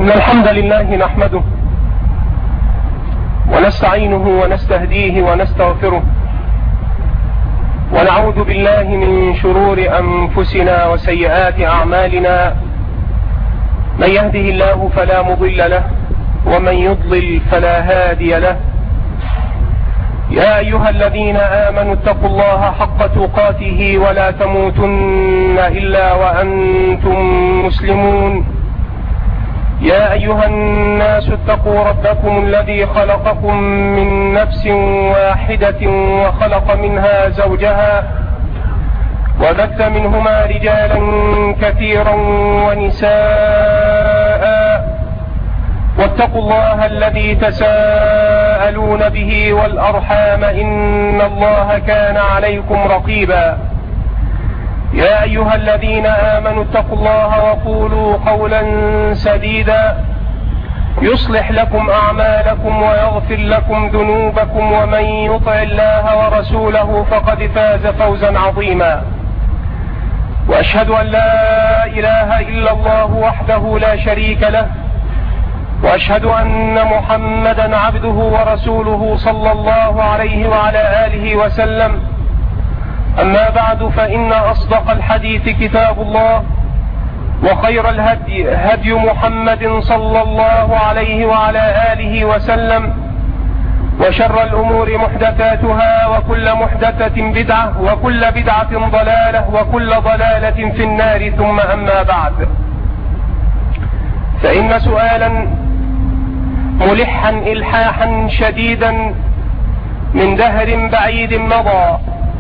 إن الحمد لله نحمده ونستعينه ونستهديه ونستغفره ونعوذ بالله من شرور أنفسنا وسيئات أعمالنا. من يهده الله فلا مضل له ومن يضلل فلا هادي له. يا أيها الذين آمنوا اتقوا الله حق تقاته ولا تموتن إلا وأنتم مسلمون. يا أيها الناس اتقوا ربكم الذي خلقكم من نفس واحدة وخلق منها زوجها وبث منهما رجالا كثيرا ونساء، واتقوا الله الذي تساءلون به والأرحام إن الله كان عليكم رقيبا. يا أيها الذين آمنوا اتقوا الله وقولوا قولا سديدا يصلح لكم أعمالكم ويغفر لكم ذنوبكم، ومن يطع الله ورسوله فقد فاز فوزا عظيما. وأشهد أن لا إله إلا الله وحده لا شريك له، وأشهد أن محمدا عبده ورسوله صلى الله عليه وعلى آله وسلم. أما بعد، فإن أصدق الحديث كتاب الله، وخير الهدي هدي محمد صلى الله عليه وعلى آله وسلم، وشر الأمور محدثاتها، وكل محدثة بدعة، وكل بدعة ضلالة، وكل ضلالة في النار. ثم أما بعد، فإن سؤالا ملحا إلحاحا شديدا من دهر بعيد مضى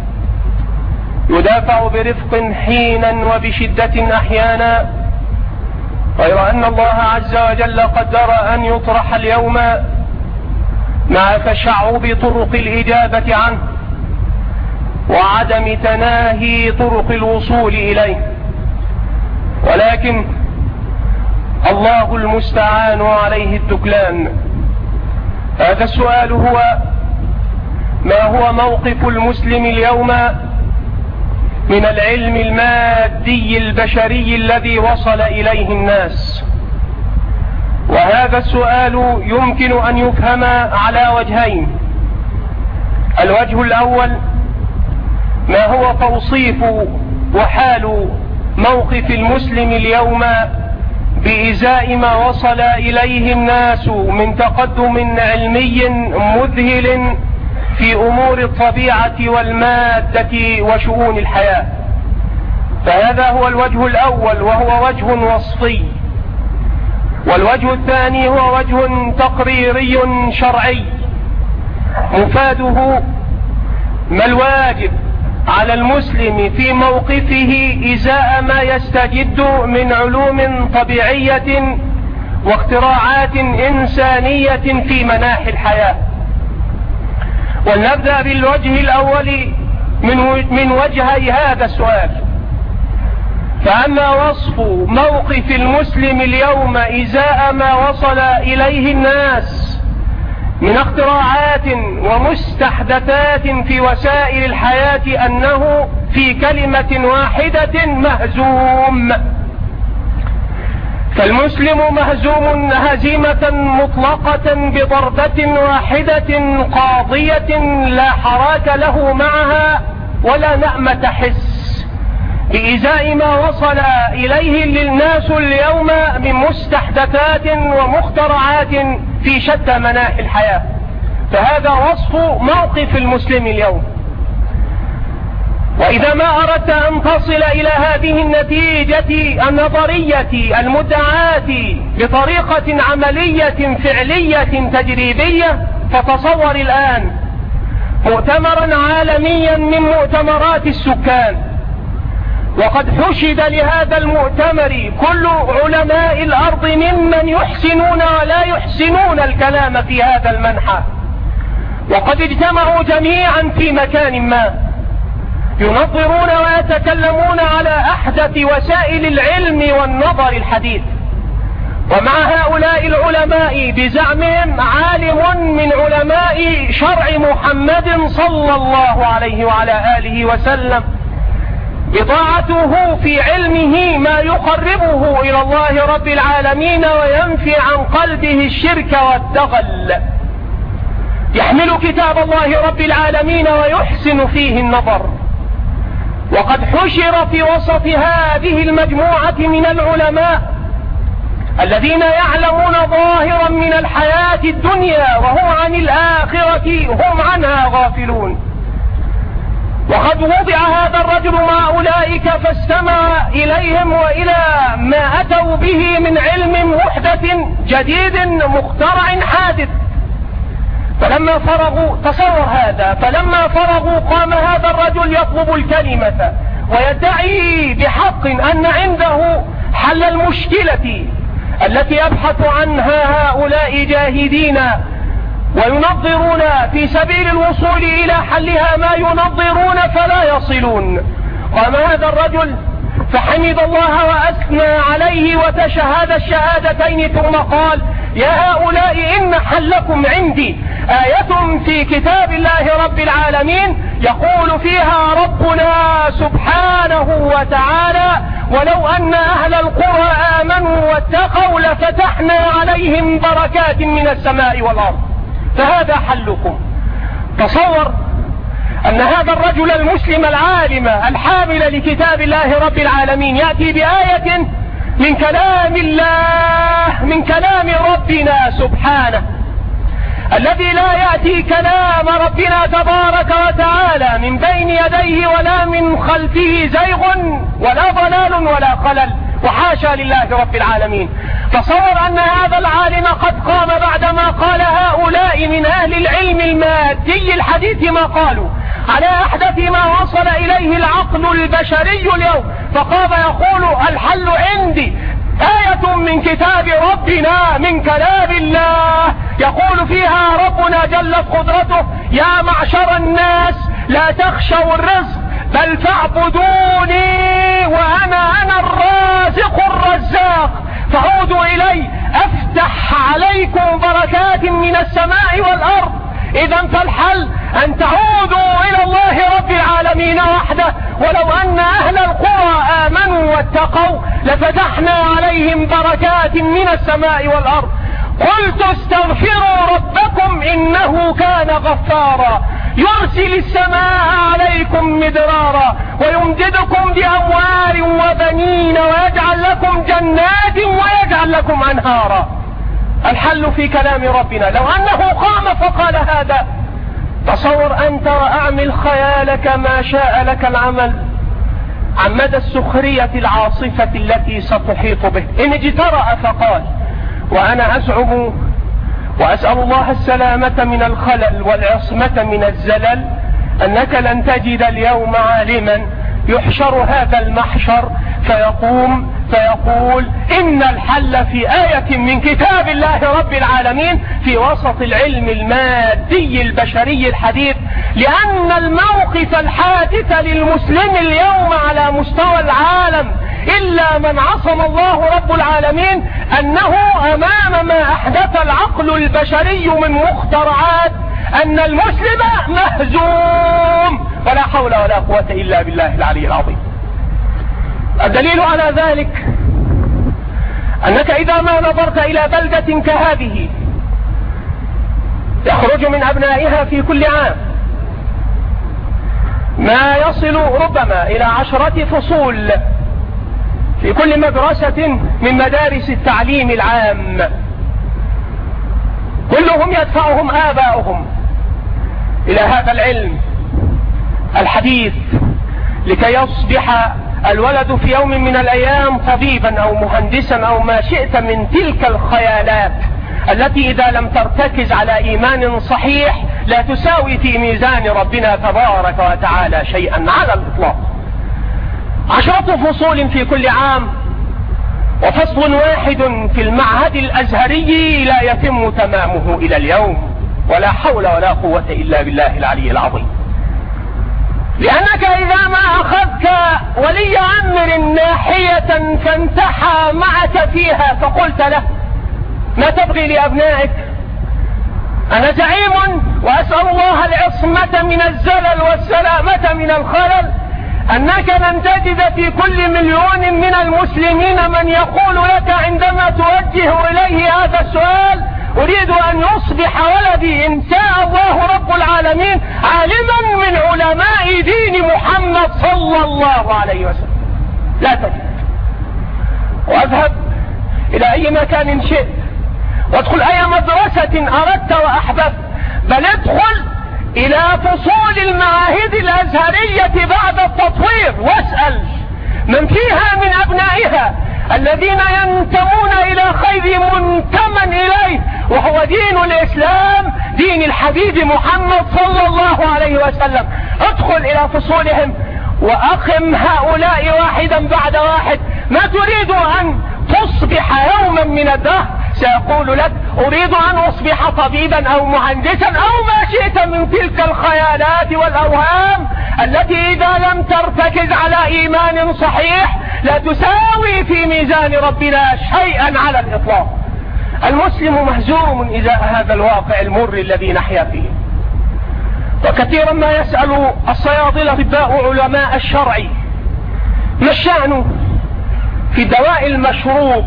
يدافع برفق حينا وبشدة أحيانا، غير أن الله عز وجل قدر أن يطرح اليوم مع تشعب طرق الإجابة عنه وعدم تناهي طرق الوصول إليه، ولكن الله المستعان وعليه التكلان. هذا السؤال هو: ما هو موقف المسلم اليوم من العلم المادي البشري الذي وصل إليه الناس؟ وهذا السؤال يمكن أن يفهم على وجهين. الوجه الأول: ما هو توصيف وحال موقف المسلم اليوم بإزاء ما وصل إليه الناس من تقدم علمي مذهل في أمور الطبيعة والمادة وشؤون الحياة. فهذا هو الوجه الأول، وهو وجه وصفي. والوجه الثاني هو وجه تقريري شرعي، مفاده ما الواجب على المسلم في موقفه إزاء ما يستجد من علوم طبيعية واختراعات إنسانية في مناحي الحياة. ولنبدأ بالوجه الأول من وجهي هذا السؤال. فأما وصف موقف المسلم اليوم إزاء ما وصل إليه الناس من اختراعات ومستحدثات في وسائل الحياة أنه في كلمة واحدة مهزوم. فالمسلم مهزوم هزيمة مطلقة بضربة واحدة قاضية لا حراك له معها ولا نأمة حس، بإزاء ما وصل إليه الناس اليوم من مستحدثات ومخترعات في شتى مناحي الحياة. فهذا وصف موقف المسلم اليوم. وإذا ما أردت أن تصل إلى هذه النتيجة النظرية المدعاة بطريقة عملية فعلية تجريبية، فتصور الآن مؤتمرا عالميا من مؤتمرات السكان، وقد حشد لهذا المؤتمر كل علماء الأرض ممن يحسنون ولا يحسنون الكلام في هذا المنحى، وقد اجتمعوا جميعا في مكان ما ينظرون ويتكلمون على أحدث وسائل العلم والنظر الحديث. ومع هؤلاء العلماء بزعمهم عالم من علماء شرع محمد صلى الله عليه وعلى آله وسلم إضاعته في علمه ما يقربه إلى الله رب العالمين وينفي عن قلبه الشرك والدغل. يحمل كتاب الله رب العالمين ويحسن فيه النظر. وقد حشر في وسط هذه المجموعة من العلماء الذين يعلمون ظاهرا من الحياة الدنيا وهم عن الآخرة هم عنها غافلون. وقد وضع هذا الرجل مع أولئك فاستمع إليهم وإلى ما أتوا به من علم محدث جديد مخترع حادث. فلما فرغوا، تصور هذا، فلما فرغوا قام هذا الرجل يطلب الكلمة ويدعي بحق أن عنده حل المشكلة التي يبحث عنها هؤلاء جاهدين وينظرون في سبيل الوصول إلى حلها ما ينظرون فلا يصلون. قام هذا الرجل فحمد الله وأثنى عليه وتشهد الشهادتين ثم قال: يا هؤلاء إن حلكم عندي آية في كتاب الله رب العالمين يقول فيها ربنا سبحانه وتعالى: ولو أن أهل القرى آمنوا واتقوا لفتحنا عليهم بركات من السماء والأرض. فهذا حلكم. تصور أن هذا الرجل المسلم العالم الحامل لكتاب الله رب العالمين يأتي بآية من كلام الله، من كلام ربنا سبحانه الذي لا يأتي كلام ربنا تبارك وتعالى من بين يديه ولا من خلفه زيغ ولا ضلال ولا خلل، وحاشا لله رب العالمين. تصور أن هذا العالم قد قام بعدما قال هؤلاء من أهل العلم المادي الحديث ما قالوا على أحدث ما وصل إليه العقل البشري اليوم، فقام يقول: الحل عندي آية من كتاب ربنا من كلام الله يقول فيها ربنا جلت قدرته: يا معشر الناس لا تخشوا الرزق بل فاعبدوني وأنا الرازق الرزاق فعودوا إلي أفتح عليكم بركات من السماء والأرض. إذا فالحل أن تعودوا إلى الله رب العالمين وحده. ولو أن أهل القرى آمنوا واتقوا لفتحنا عليهم بركات من السماء والأرض. قلت استغفروا ربكم إنه كان غفارا يرسل السماء عليكم مدرارا ويمددكم بأموال وبنين ويجعل لكم جنات ويجعل لكم أنهارا. الحل في كلام ربنا. لو أنه قام فقال هذا، تصور أنت وأعمل خيالك ما شاء لك العمل عن مدى السخرية العاصفة التي ستحيط به. إن اجترأ فقال: وأنا أزعم وأسأل الله السلامة من الخلل والعصمة من الزلل أنك لن تجد اليوم عالما يحشر هذا المحشر فيقول إن الحل في آية من كتاب الله رب العالمين في وسط العلم المادي البشري الحديث. لأن الموقف الحادث للمسلم اليوم على مستوى العالم إلا من عصم الله رب العالمين أنه أمام ما أحدث العقل البشري من مخترعات أن المسلم مهزوم ولا حول ولا قوة إلا بالله العلي العظيم. الدليل على ذلك أنك إذا ما نظرت إلى بلدة كهذه يخرج من أبنائها في كل عام ما يصل ربما إلى 10 فصول في كل مدرسة من مدارس التعليم العام، كلهم يدفعهم آباؤهم إلى هذا العلم الحديث لكي يصبح الولد في يوم من الأيام طبيبا أو مهندسا أو ما شئت من تلك الخيالات التي إذا لم ترتكز على إيمان صحيح لا تساوي في ميزان ربنا تبارك وتعالى شيئا على الإطلاق. 10 فصول في كل عام، وفصل واحد في المعهد الأزهري لا يتم تمامه إلى اليوم، ولا حول ولا قوة إلا بالله العلي العظيم. لأنك إذا ما أخذت ولي أمر ناحية فانتحى معك فيها فقلت له: ما تبغي لأبنائك؟ أنا زعيم وأسأل الله العصمة من الزلل والسلامة من الخلل أنك لن تجد في كل مليون من المسلمين من يقول لك عندما توجه إليه هذا السؤال: أريد أن يصبح ولدي إن شاء الله رب العالمين عالما من علماء دين محمد صلى الله عليه وسلم. لا تجد. واذهب إلى أي مكان شئت، وادخل أي مدرسة أردت وأحببت، بل ادخل إلى فصول المعاهد الأزهرية بعد التطوير واسأل من فيها من أبنائها الذين ينتمون إلى خير منتمى إليه، وهو دين الإسلام، دين الحبيب محمد صلى الله عليه وسلم. ادخل إلى فصولهم وأقم هؤلاء واحدا بعد واحد. ما تريد أن تصبح يوما من الدهر سيقول لك: أريد أن أصبح طبيبا أو مهندسا أو ما شئت من تلك الخيالات والأوهام التي إذا لم ترتكز على إيمان صحيح لا تساوي في ميزان ربنا شيئا على الإطلاق. المسلم مهزوم إزاء هذا الواقع المر الذي نحيا فيه. وكثيرا ما يسأل الصيادلة أطباء علماء الشرع: ما الشأن في الدواء المشروب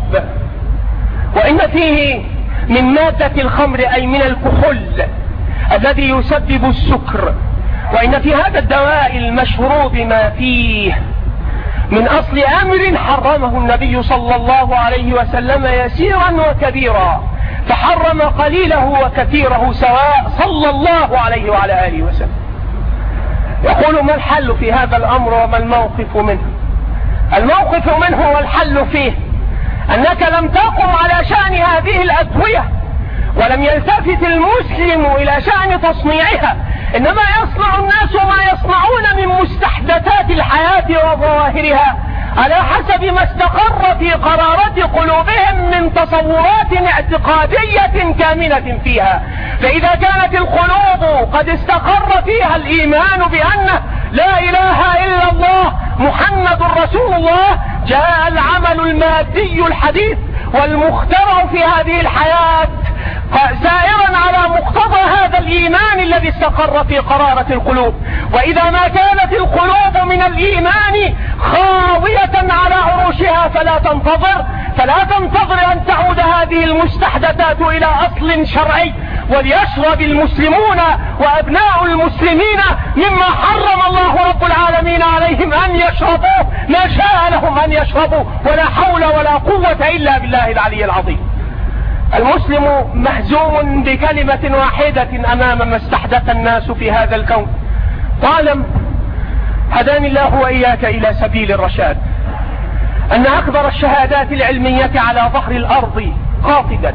وإن فيه من مادة الخمر أي من الكحول الذي يسبب السكر، وإن في هذا الدواء المشروب ما فيه من أصل أمر حرمه النبي صلى الله عليه وسلم يسيرا وكبيرا، فحرم قليله وكثيره سواء صلى الله عليه وعلى آله وسلم. يقول: ما الحل في هذا الأمر وما الموقف منه؟ الموقف منه والحل فيه أنك لم تقم على شأن هذه الأدوية، ولم يلتفت المسلم إلى شأن تصنيعها، إنما يصنع الناس ما يصنعون من مستحدثات الحياة وظواهرها على حسب ما استقر في قرارة قلوبهم من تصورات اعتقادية كامنة فيها. فإذا كانت القلوب قد استقر فيها الإيمان بأنه لا إله إلا الله محمد رسول الله، جاء العمل المادي الحديث والمخترع في هذه الحياة سائرا على مقتضى هذا الإيمان الذي استقر في قرارة القلوب. وإذا ما كانت القلوب من الإيمان خاوية على عروشها فلا تنتظر أن تعود هذه المستحدثات إلى أصل شرعي، وليشرب المسلمون وأبناء المسلمين مما حرم الله رب العالمين عليهم أن يشربوا ما شاء لهم أن يشربوا، ولا حول ولا قوة إلا بالله العلي العظيم. المسلم مهزوم بكلمة واحدة أمام ما استحدث الناس في هذا الكون. واعلم هداني الله وإياك إلى سبيل الرشاد أن أكبر الشهادات العلمية على ظهر الأرض قاطبة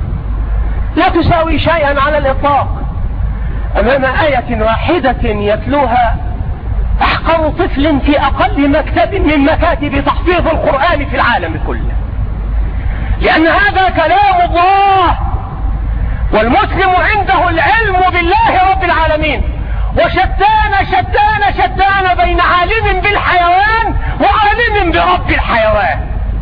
لا تساوي شيئا على الإطلاق أمام آية واحدة يتلوها أحقر طفل في أقل مكتب من مكاتب تحفيظ القرآن في العالم كله، لأن هذا كلام الله، والمسلم عنده العلم بالله رب العالمين. وشتان بين عالم بالحيوان وعالم برب الحيوان.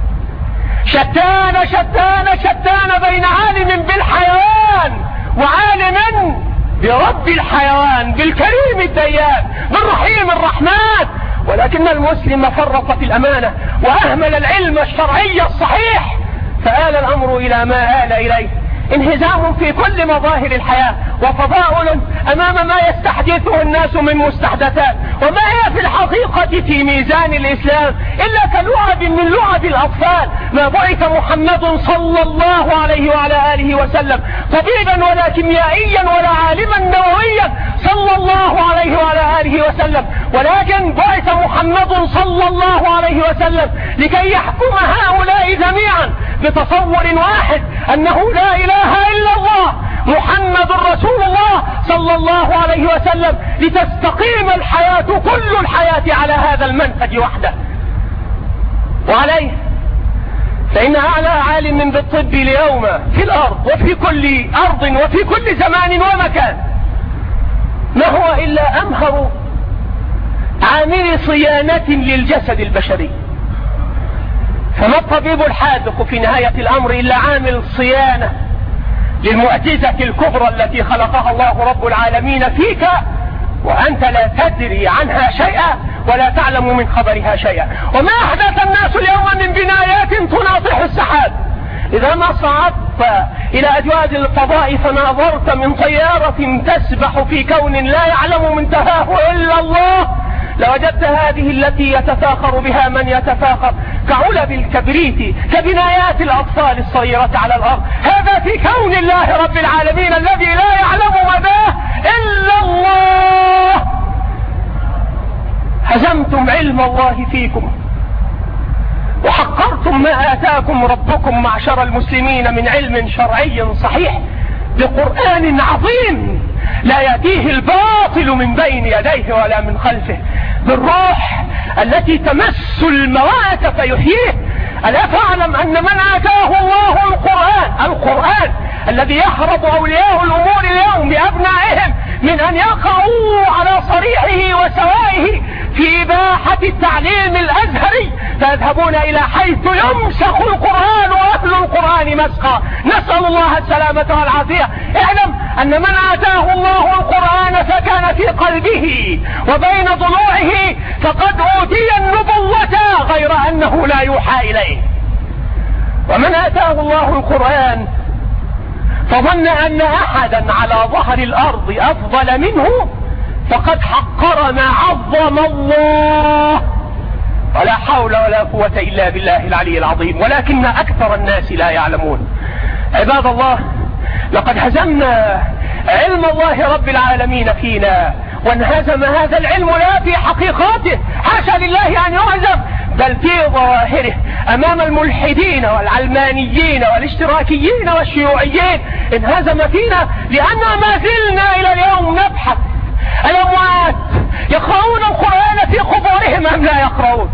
شتان بين عالم بالحيوان وعالم برب الحيوان، بالكريم الديان، بالرحيم الرحمن. ولكن المسلم فرط في الأمانة وأهمل العلم الشرعي الصحيح، فآل الأمر إلى ما آل إليه، انهزام في كل مظاهر الحياة، وتضاؤل أمام ما يستحدثه الناس من مستحدثات، وما هي في الحقيقة في ميزان الإسلام إلا كلعب من لعب الأطفال. ما بعث محمد صلى الله عليه وعلى آله وسلم طبيبا ولا كيميائيا ولا عالما نوويا صلى الله عليه وعلى آله وسلم، ولكن بعث محمد صلى الله عليه وسلم لكي يحكم هؤلاء جميعا بتصور واحد أنه لا إله إلا الله محمد رسول الله صلى الله عليه وسلم، لتستقيم الحياة كل الحياة على هذا المنهج وحده. وعليه فإن أعلى عالم بالطب اليوم في الأرض وفي كل أرض وفي كل زمان ومكان ما هو إلا أمهر عامل صيانة للجسد البشري. فما الطبيب الحاذق في نهاية الأمر إلا عامل صيانة للمعجزة الكبرى التي خلقها الله رب العالمين فيك وأنت لا تدري عنها شيئا، ولا تعلم من خبرها شيئا. وما أحدث الناس اليوم من بنايات تناطح السحاب. إذا ما صعدت إلى أجواز الفضاء فناظرت من طيارة تسبح في كون لا يعلم منتهاه إلا الله، لوجدت هذه التي يتفاخر بها من يتفاخر كعلب الكبريت، كبنايات الأطفال الصغيرة على الأرض. هذا في كون الله رب العالمين الذي لا يعلم مداه إلا الله. هزمتم علم الله فيكم، وحقرتم ما آتاكم ربكم معشر المسلمين من علم شرعي صحيح بقرآن عظيم لا يأتيه الباطل من بين يديه ولا من خلفه، بالروح التي تمس الموات فيحييه. ألا تعلم أن من آتاه الله القرآن الذي يحرض أولياء الأمور اليوم بأبنائهم من أن يقعوا على صريحه وسوائه في إباحة التعليم الأزهري، فيذهبون إلى حيث يمسخ القرآن وأهل القرآن مسخا، نسأل الله السلامة والعافية. اعلم أن من آتاه الله القرآن فكان في قلبه وبين ضلوعه فقد أوتي النبوة غير أنه لا يوحى إليه. ومن آتاه الله القرآن فظن أن أحدا على ظهر الأرض أفضل منه فقد حقر ما عظم الله. ولا حول ولا قوة إلا بالله العلي العظيم، ولكن أكثر الناس لا يعلمون. عباد الله، لقد هزمنا علم الله رب العالمين فينا، وانهزم هذا العلم لا في حقيقاته، حاشا لله أن يهزم، بل في ظواهره أمام الملحدين والعلمانيين والاشتراكيين والشيوعيين. انهزم فينا لأننا ما زلنا إلى اليوم نبحث. الأموات يقرؤون القرآن في قبورهم أم لا يقرؤون؟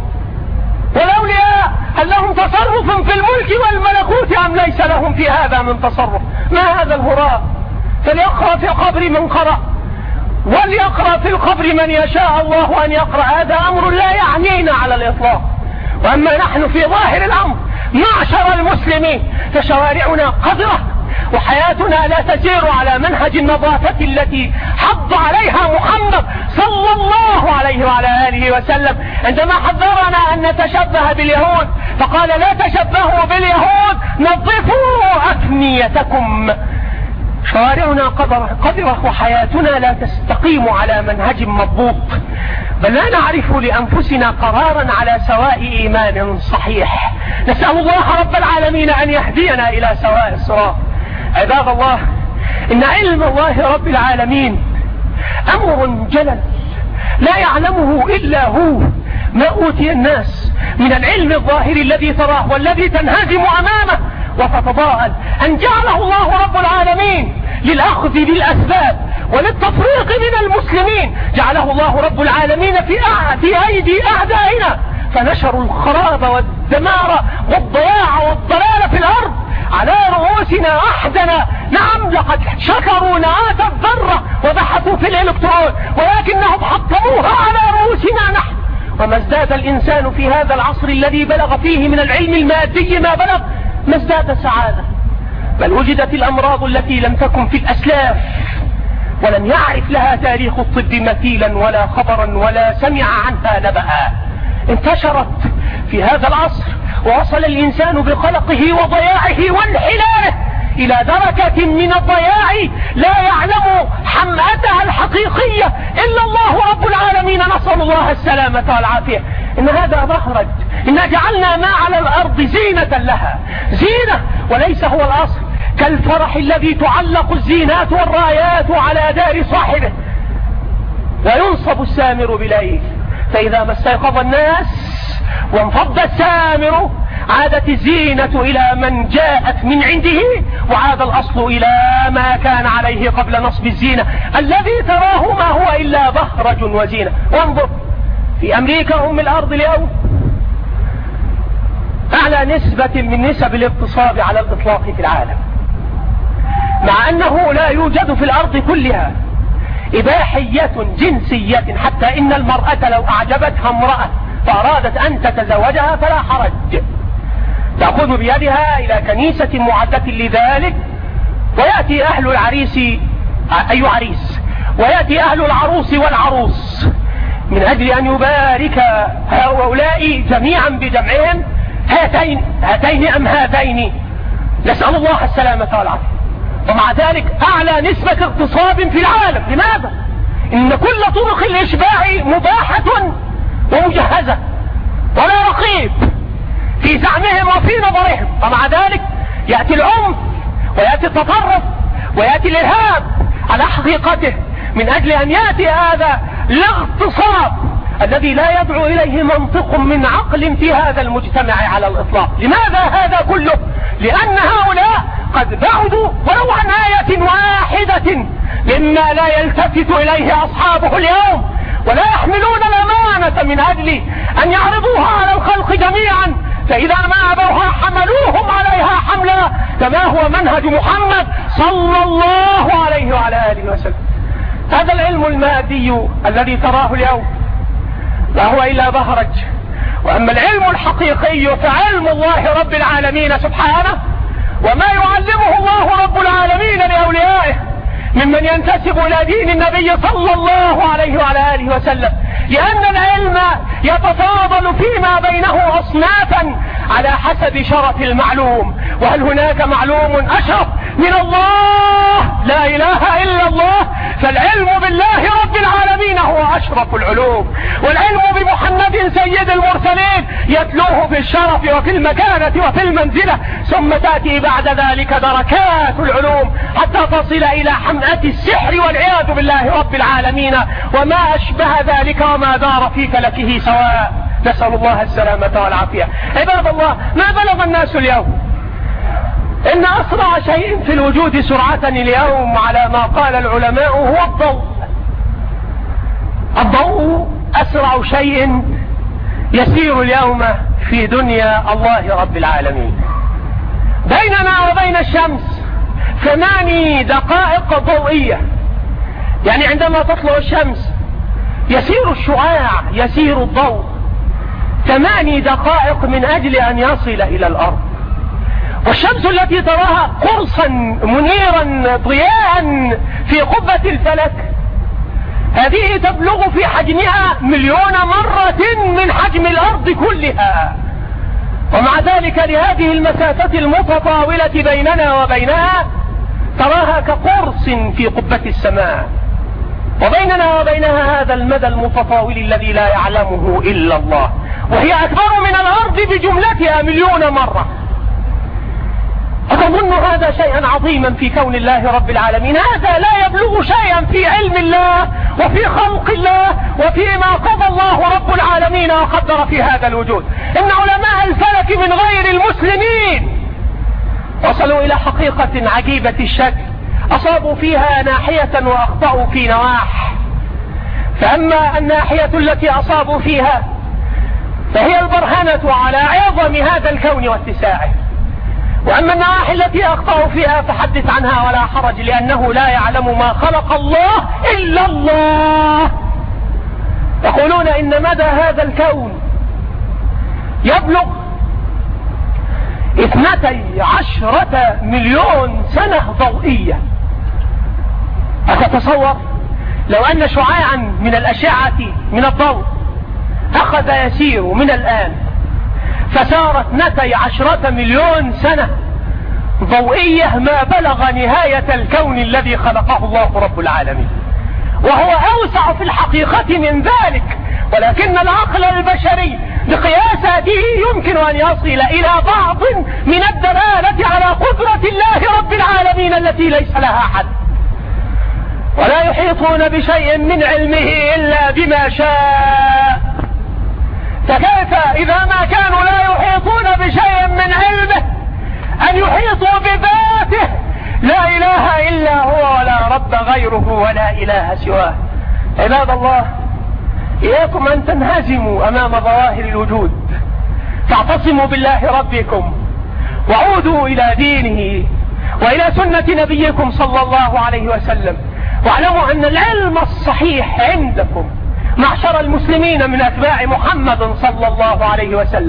والأولياء هل لهم تصرف في الملك والملكوت أم ليس لهم في هذا من تصرف؟ ما هذا الهراء؟ فليقرأ في القبر من قرأ، وليقرأ في القبر من يشاء الله أن يقرأ. هذا أمر لا يعنينا على الإطلاق. وأما نحن في ظاهر الأمر معشر المسلمين فشوارعنا قذرة، وحياتنا لا تسير على منهج النظافة التي حض عليها محمد صلى الله عليه وعلى آله وسلم عندما حذرنا أن نتشبه باليهود، فقال لا تشبهوا باليهود، نظفوا أفنيتكم. شوارعنا قذرة وحياتنا لا تستقيم على منهج مضبوط، بل لا نعرف لأنفسنا قرارا على سواء إيمان صحيح. نسأل الله رب العالمين أن يهدينا إلى سواء الصراط. عباد الله، إن علم الله رب العالمين أمر جلل لا يعلمه إلا هو. ما أوتي الناس من العلم الظاهر الذي تراه والذي تنهزم أمامه وتتضاءل أن جعله الله رب العالمين للأخذ بالأسباب وللتفريق من المسلمين، جعله الله رب العالمين في أيدي أعدائنا، فنشروا الخراب والدمار والضياع والضلال في الأرض على رؤوسنا أحدنا. نعم، لقد شكروا نعاة الذرة وبحثوا في الإلكترون، ولكنهم حطموها على رؤوسنا نحن. وما ازداد الإنسان في هذا العصر الذي بلغ فيه من العلم المادي ما بلغ، ما ازداد سعادة، بل وجدت الأمراض التي لم تكن في الأسلاف، ولم يعرف لها تاريخ الطب مثيلا ولا خبرا ولا سمع عنها نبأ. انتشرت في هذا العصر، ووصل الإنسان بقلقه وضياعه وانحلاله إلى دركة من الضياع لا يعلم حمأتها الحقيقية إلا الله رب العالمين، نسأل الله السلامة والعافية. إن هذا مخرج، إن جعلنا ما على الأرض زينة لها، زينة وليس هو الأصل، كالفرح الذي تعلق الزينات والرايات على دار صاحبه وينصب السامر بليل، فإذا ما استيقظ الناس وانفض السامر عادت الزينة إلى من جاءت من عنده، وعاد الأصل إلى ما كان عليه قبل نصب الزينة الذي تراه ما هو إلا بهرج وزينة. وانظر في أمريكا أم الأرض اليوم أعلى نسبة من نسب الاغتصاب على الإطلاق في العالم، مع أنه لا يوجد في الأرض كلها إباحية جنسية، حتى إن المرأة لو أعجبتها امرأة فأرادت أن تتزوجها فلا حرج، تأخذ بيدها إلى كنيسة معدة لذلك، ويأتي أهل العريس ويأتي أهل العروس والعروس من أجل أن يبارك هؤلاء جميعا بجمعهم هاتين أم هاتين، نسأل الله السلامة والعافية. ومع ذلك أعلى نسبة اغتصاب في العالم. لماذا؟ إن كل طرق الإشباع مباحة ومجهزة ولا رقيب في زعمهم وفي نظرهم، ومع ذلك يأتي العنف ويأتي التطرف ويأتي الإرهاب على حقيقته من أجل أن يأتي هذا الاغتصاب الذي لا يدعو إليه منطق من عقل في هذا المجتمع على الإطلاق. لماذا هذا كله؟ لأن هؤلاء قد بعدوا ولو عن آية واحدة مما لا يلتفت إليه أصحابه اليوم، ولا يحملون الأمانة من أجل أن يعرضوها على الخلق جميعا، فإذا ما أبوها حملوهم عليها حملا كما هو منهج محمد صلى الله عليه وعلى آله وسلم. هذا العلم المادي الذي تراه اليوم لا هو إلا بهرج، وأما العلم الحقيقي فعلم الله رب العالمين سبحانه، وما يعلمه الله رب العالمين لأوليائه ممن ينتسب إلى دين النبي صلى الله عليه وعلى آله وسلم، لأن العلم يتفاضل فيما بينه أصنافا على حسب شرف المعلوم. وهل هناك معلوم أشرف من الله؟ لا إله إلا الله. فالعلم بالله رب العالمين هو أشرف العلوم، والعلم بمحمد سيد المرسلين يتلوه في الشرف وفي المكانة وفي المنزلة، ثم تأتي بعد ذلك دركات العلوم حتى تصل إلى حمأة السحر والعياذ بالله رب العالمين وما أشبه ذلك وما دار في فلكه سواء، نسأل الله السلامة والعافية. عباد الله، ما بلغ الناس اليوم إن أسرع شيء في الوجود سرعة اليوم على ما قال العلماء هو الضوء. الضوء أسرع شيء يسير اليوم في دنيا الله رب العالمين. بيننا وبين الشمس 8 دقائق ضوئية، يعني عندما تطلع الشمس يسير الشعاع، يسير الضوء 8 دقائق من أجل أن يصل إلى الأرض. والشمس التي تراها قرصا منيرا ضياء في قبة الفلك هذه تبلغ في حجمها 1,000,000 مرة من حجم الأرض كلها، ومع ذلك لهذه المسافة المتطاولة بيننا وبينها تراها كقرص في قبة السماء، وبيننا وبينها هذا المدى المتطاول الذي لا يعلمه إلا الله، وهي أكبر من الأرض بجملتها 1,000,000 مرة. أظن هذا شيئا عظيما في كون الله رب العالمين. هذا لا يبلغ شيئا في علم الله وفي خلق الله وفيما قضى الله رب العالمين وقدر في هذا الوجود. إن علماء الفلك من غير المسلمين وصلوا إلى حقيقة عجيبة الشكل، أصابوا فيها ناحية وأخطأوا في نواح. فأما الناحية التي أصابوا فيها فهي البرهنة على عظم هذا الكون واتساعه، وأما النواحي التي أخطأوا فيها فحدث عنها ولا حرج، لأنه لا يعلم ما خلق الله إلا الله. يقولون إن مدى هذا الكون يبلغ 12 مليون سنة ضوئية. أتتصور لو أن شعاعا من الأشعة من الضوء أخذ يسير من الآن فسارت 12 مليون سنة ضوئية ما بلغ نهاية الكون الذي خلقه الله رب العالمين، وهو أوسع في الحقيقة من ذلك، ولكن العقل البشري بقياساته يمكن أن يصل إلى بعض من الدلالة على قدرة الله رب العالمين التي ليس لها حد، ولا يحيطون بشيء من علمه إلا بما شاء. فكيف إذا ما كانوا لا يحيطون بشيء من علمه أن يحيطوا بذاته؟ لا إله إلا هو ولا رب غيره ولا إله سواه. عباد الله، إياكم أن تنهزموا أمام ظواهر الوجود، فاعتصموا بالله ربكم وعودوا إلى دينه وإلى سنة نبيكم صلى الله عليه وسلم، واعلموا أن العلم الصحيح عندكم معشر المسلمين من أتباع محمد صلى الله عليه وسلم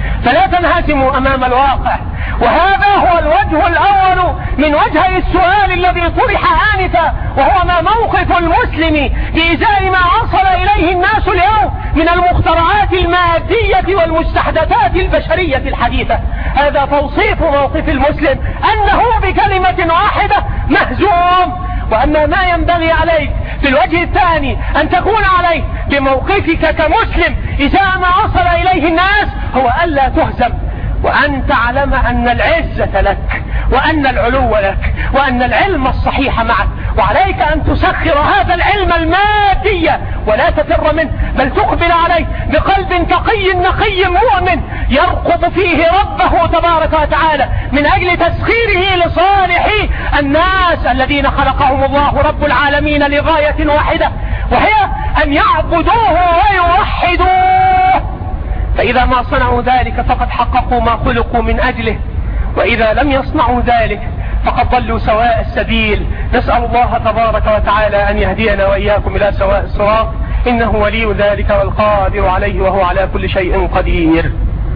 فلا تنهزموا أمام الواقع. وهذا هو الوجه الأول من وجهي السؤال الذي طرح آنفا، وهو ما موقف المسلم بإزاء ما وصل إليه الناس اليوم من المخترعات المادية والمستحدثات البشرية الحديثة. هذا توصيف موقف المسلم، أنه بكلمة واحدة مهزوم. وأما ما ينبغي عليك في الوجه الثاني أن تكون عليه بموقفك كمسلم إذا ما وصل إليه الناس، هو ألا تهزم، وأن تعلم أن العزة لك، وأن العلو لك، وأن العلم الصحيح معك. وعليك أن تسخر هذا العلم المادي ولا تفر منه، بل تقبل عليه بقلب تقي نقي مؤمن يرقب فيه ربه تبارك وتعالى من أجل تسخيره لصالح الناس الذين خلقهم الله رب العالمين لغاية واحدة، وهي أن يعبدوه ويوحدوه. فإذا ما صنعوا ذلك فقد حققوا ما خلقوا من أجله، وإذا لم يصنعوا ذلك فقد ضلوا سواء السبيل. نسأل الله تبارك وتعالى أن يهدينا وإياكم إلى سواء الصراط، إنه ولي ذلك والقادر عليه، وهو على كل شيء قدير.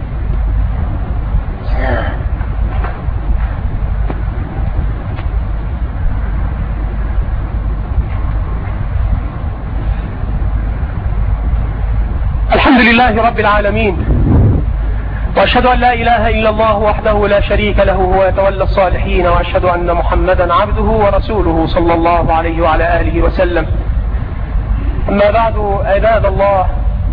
الحمد لله رب العالمين، وأشهد أن لا إله إلا الله وحده لا شريك له هو يتولى الصالحين، وأشهد أن محمدا عبده ورسوله صلى الله عليه وعلى آله وسلم. أما بعد، عباد الله،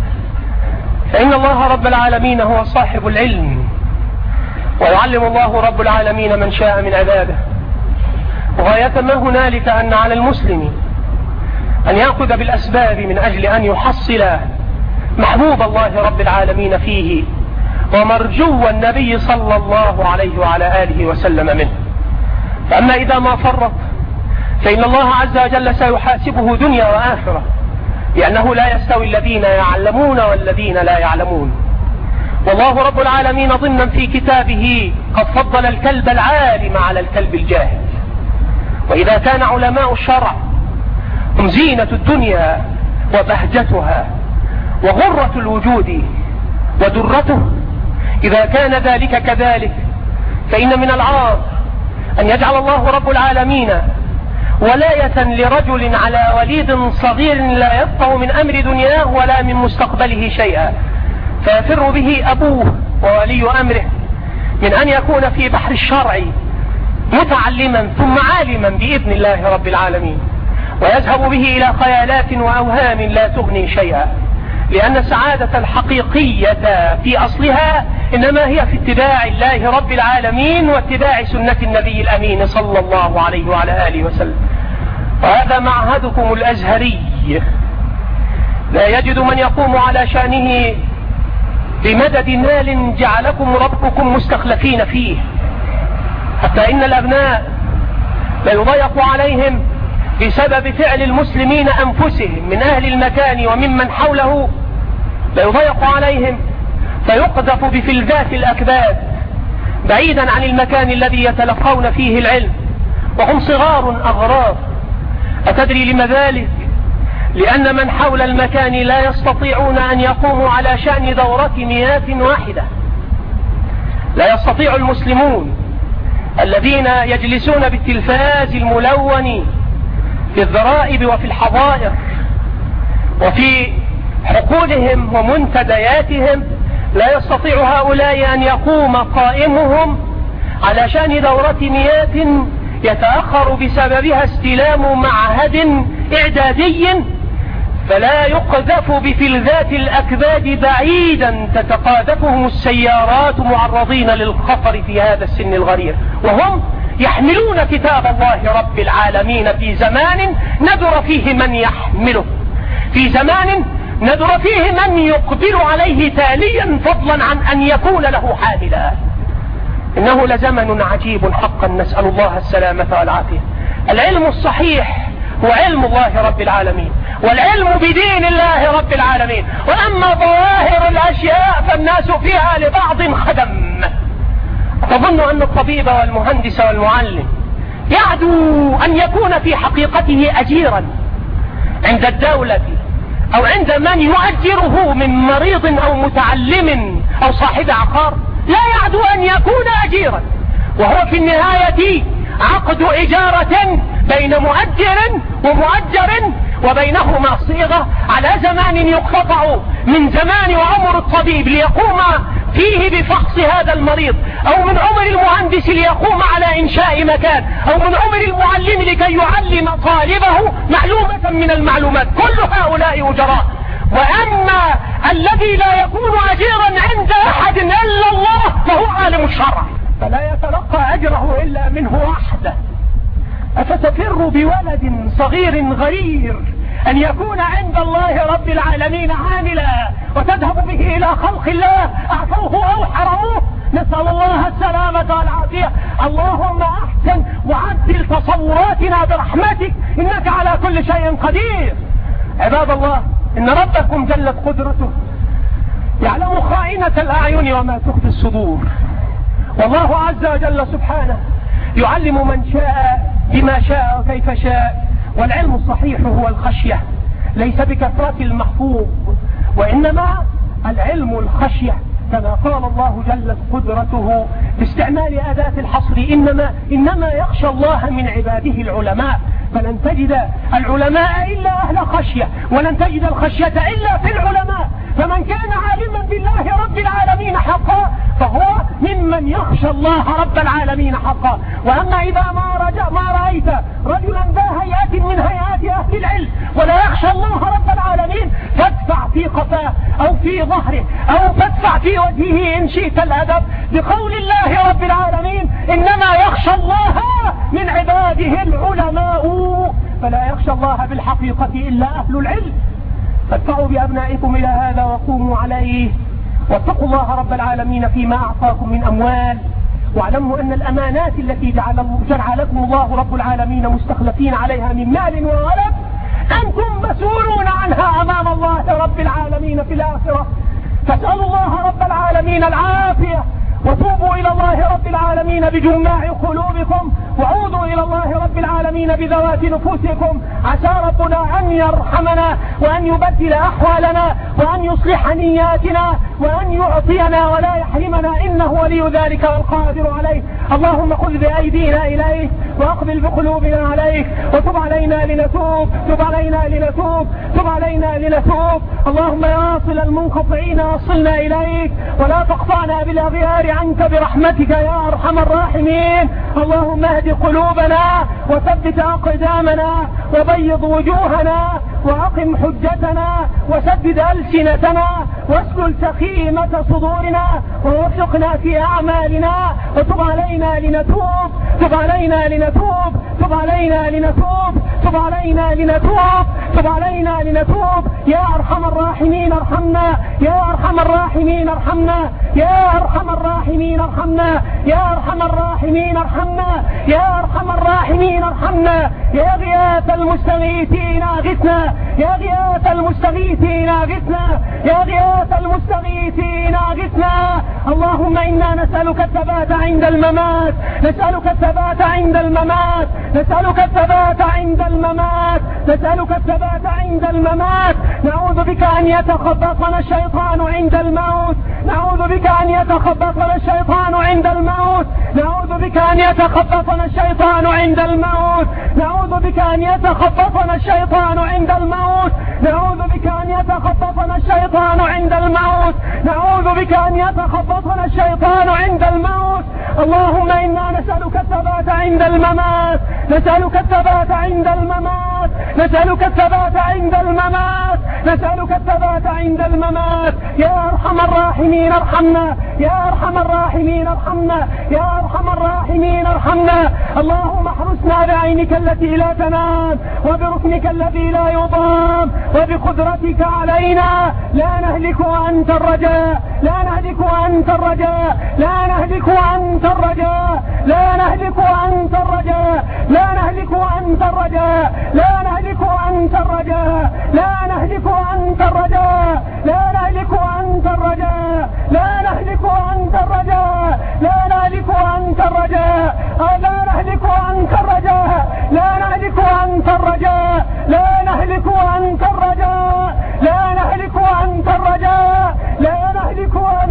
فإن الله رب العالمين هو صاحب العلم، ويعلم الله رب العالمين من شاء من عباده. وغاية ما هنالك أن على المسلم أن يأخذ بالأسباب من أجل أن يحصل محبوب الله رب العالمين فيه ومرجو النبي صلى الله عليه وعلى آله وسلم منه. فأما إذا ما فرط فإن الله عز وجل سيحاسبه دنيا وآخرة، لأنه لا يستوي الذين يعلمون والذين لا يعلمون. والله رب العالمين ضمنا في كتابه قد فضل الكلب العالم على الكلب الجاهل. وإذا كان علماء الشرع هم زينة الدنيا وبهجتها وغرة الوجود ودرته، إذا كان ذلك كذلك فإن من العار أن يجعل الله رب العالمين ولاية لرجل على وليد صغير لا يفقه من أمر دنياه ولا من مستقبله شيئا، فيفر به أبوه وولي أمره من أن يكون في بحر الشرع متعلما ثم عالما بإذن الله رب العالمين، ويذهب به إلى خيالات وأوهام لا تغني شيئا. لأن السعادة الحقيقية في أصلها إنما هي في اتباع الله رب العالمين واتباع سنة النبي الأمين صلى الله عليه وعلى آله وسلم. وهذا معهدكم الأزهري لا يجد من يقوم على شأنه بمدد مال جعلكم ربكم مستخلفين فيه، حتى إن الأبناء لا يضيق عليهم بسبب فعل المسلمين أنفسهم من أهل المكان وممن حوله، لا يضيق عليهم فيقذف بفلذات الأكباد بعيدا عن المكان الذي يتلقون فيه العلم، وهم صغار أغراب. أتدري لما ذلك؟ لأن من حول المكان لا يستطيعون أن يقوموا على شأن دورة مياه واحدة. لا يستطيع المسلمون الذين يجلسون بالتلفاز الملون في الذرائب وفي الحظائر وفي حقولهم ومنتدياتهم، لا يستطيع هؤلاء أن يقوم قائمهم على شأن دورة مياه يتأخر بسببها استلام معهد إعدادي، فلا يقذف بفلذات الأكباد بعيدا تتقاذفهم السيارات معرضين للخطر في هذا السن الغرير، وهم يحملون كتاب الله رب العالمين في زمان ندر فيه من يحمله، في زمان ندر فيه من يقبل عليه تاليا فضلا عن أن يكون له حاملا. إنه لزمن عجيب حقا، نسأل الله السلامة والعافية. العلم الصحيح هو علم الله رب العالمين، والعلم بدين الله رب العالمين. وأما ظواهر الأشياء فالناس فيها لبعض خدم. تظن أن الطبيب والمهندس والمعلم يعدو أن يكون في حقيقته أجيرا عند الدولة أو عند من يؤجره من مريض أو متعلم أو صاحب عقار لا يعدو أن يكون أجيرا، وهو في النهاية عقد إجارة بين مؤجر ومؤجر، وبينهما صيغة على زمان يقتطع من زمان وعمر الطبيب ليقوم فيه بفحص هذا المريض، أو من عمر المهندس ليقوم على إنشاء مكان، أو من عمر المعلم لكي يعلم طالبه معلومة من المعلومات. كل هؤلاء أجراء. وأما الذي لا يكون أجيرا عند أحد إلا الله فهو عالم الشرع، فلا يتلقى أجره إلا منه وحده. أفتفر بولد صغير غرير أن يكون عند الله رب العالمين عاملا وتذهب به إلى خلق الله أعطوه أو حرموه؟ نسأل الله السلامة والعافية. اللهم أحسن وعدل تصوراتنا برحمتك، إنك على كل شيء قدير. عباد الله، إن ربكم جلت قدرته يعلم خائنة الأعين وما تخفي الصدور، والله عز وجل سبحانه يعلم من شاء بما شاء وكيف شاء. والعلم الصحيح هو الخشية، ليس بكثرة المحفوظ، وإنما العلم الخشية، كما قال الله جلت قدرته باستعمال أداة الحصر: إنما يخشى الله من عباده العلماء. فلن تجد العلماء إلا أهل خشية، ولن تجد الخشية إلا في العلماء. فمن كان عالما بالله رب العالمين حقا فهو ممن يخشى الله رب العالمين حقا. وأما إذا ما رأيت رجلا ذا هيئة من هيئات أهل العلم ولا يخشى الله رب العالمين فادفع في قفاه أو في ظهره أو فادفع في وجهه إن شئت الأدب بقول الله رب العالمين: إنما يخشى الله من عباده العلماء. فلا يخشى الله بالحقيقة إلا أهل العلم. فادفعوا بأبنائكم إلى هذا وقوموا عليه، واتقوا الله رب العالمين فيما أعطاكم من أموال، واعلموا أن الأمانات التي جعل لكم الله رب العالمين مستخلفين عليها من مال وولد أنتم مسؤولون عنها أمام الله رب العالمين في الآخرة. فاسألوا الله رب العالمين العافية، وتوبوا إلى الله رب العالمين بجماع قلوبكم، وعودوا إلى الله رب العالمين بذوات نفوسكم. عسى ربنا أن يرحمنا وأن يبدل أحوالنا وأن يصلح نياتنا وأن يعطينا ولا يحرمنا، إنه ولي ذلك والقادر عليه. اللهم خذ بأيدينا إليك وأقبل بقلوبنا عليك، وتب علينا لنتوب، تب علينا لنتوب، تب علينا لنتوب. اللهم يا واصل المنقطعين وصلنا إليك، ولا تقطعنا بالأغيار عنك برحمتك يا أرحم الراحمين. اللهم اهد قلوبنا وثبت أقدامنا وبيض وجوهنا وأقم حجتنا وسدد ألسنتنا واسلل سخيمة صدورنا ووفقنا في أعمالنا، وتب علينا لنتوب، تب علينا لنتوب، تب علينا لنتوب، تب علينا لنتوب، تب علينا لنتوب. يا أرحم الراحمين ارحمنا، يا أرحم الراحمين ارحمنا، يا أرحم الراحمين ارحمنا، يا أرحم الراحمين ارحمنا، يا أرحم الراحمين ارحمنا. يا غياث المستغيثين اغثنا، يا غياث المستغيثين اغثنا، يا غياث المستغيثين اغثنا. اللهم إنا نسألك الثبات عند الممات، نسألك الثبات عند الممات، نسألك الثبات عند الممات، نسألك الثبات عند الممات. نعوذ بك أن يتخبطنا الشيطان عند الموت، نعوذ بك أن يتخبطنا الشيطان عند الموت، نعوذ بك أن يتخبطنا الشيطان عند الموت، نعوذ بك أن يتخبطنا الشيطان عند الموت، نعوذ بك أن يتخبطنا الشيطان عند الموت، نعوذ بك أن يتخبطنا الشيطان عند الموت. اللهم إنا نسألك الثبات عند الممات، نسألك الثبات عند الممات، نسألك الثبات عند الممات، نسألك الثبات عند الممات. يا أرحم الراحمين ارحمنا، يا أرحم الراحمين ارحمنا، يا أرحم الراحمين ارحمنا. اللهم احرسنا بعينك التي لا تنام وبركنك الذي لا يضام وبقدرتك علينا. لا نهلك وأنت الرجاء، لا نهلك وأنت الرجاء، لا نهلك وأنت الرجاء، لا نهلك وأنت الرجاء، لا نهلك وأنت الرجاء، لا نهلك وأنت الرجاء، لا نهلك وأنت الرجاء، لا نهلك وأنت الرجاء، لا نهلك وأنت الرجاء، لا نهلك وأنت الرجاء، لا نهلك وأنت الرجاء، لا نهلك وأنت الرجاء، لا نهلك وأنت الرجاء، لا نهلك وأنت الرجاء، لا نهلك وأنت الرجاء.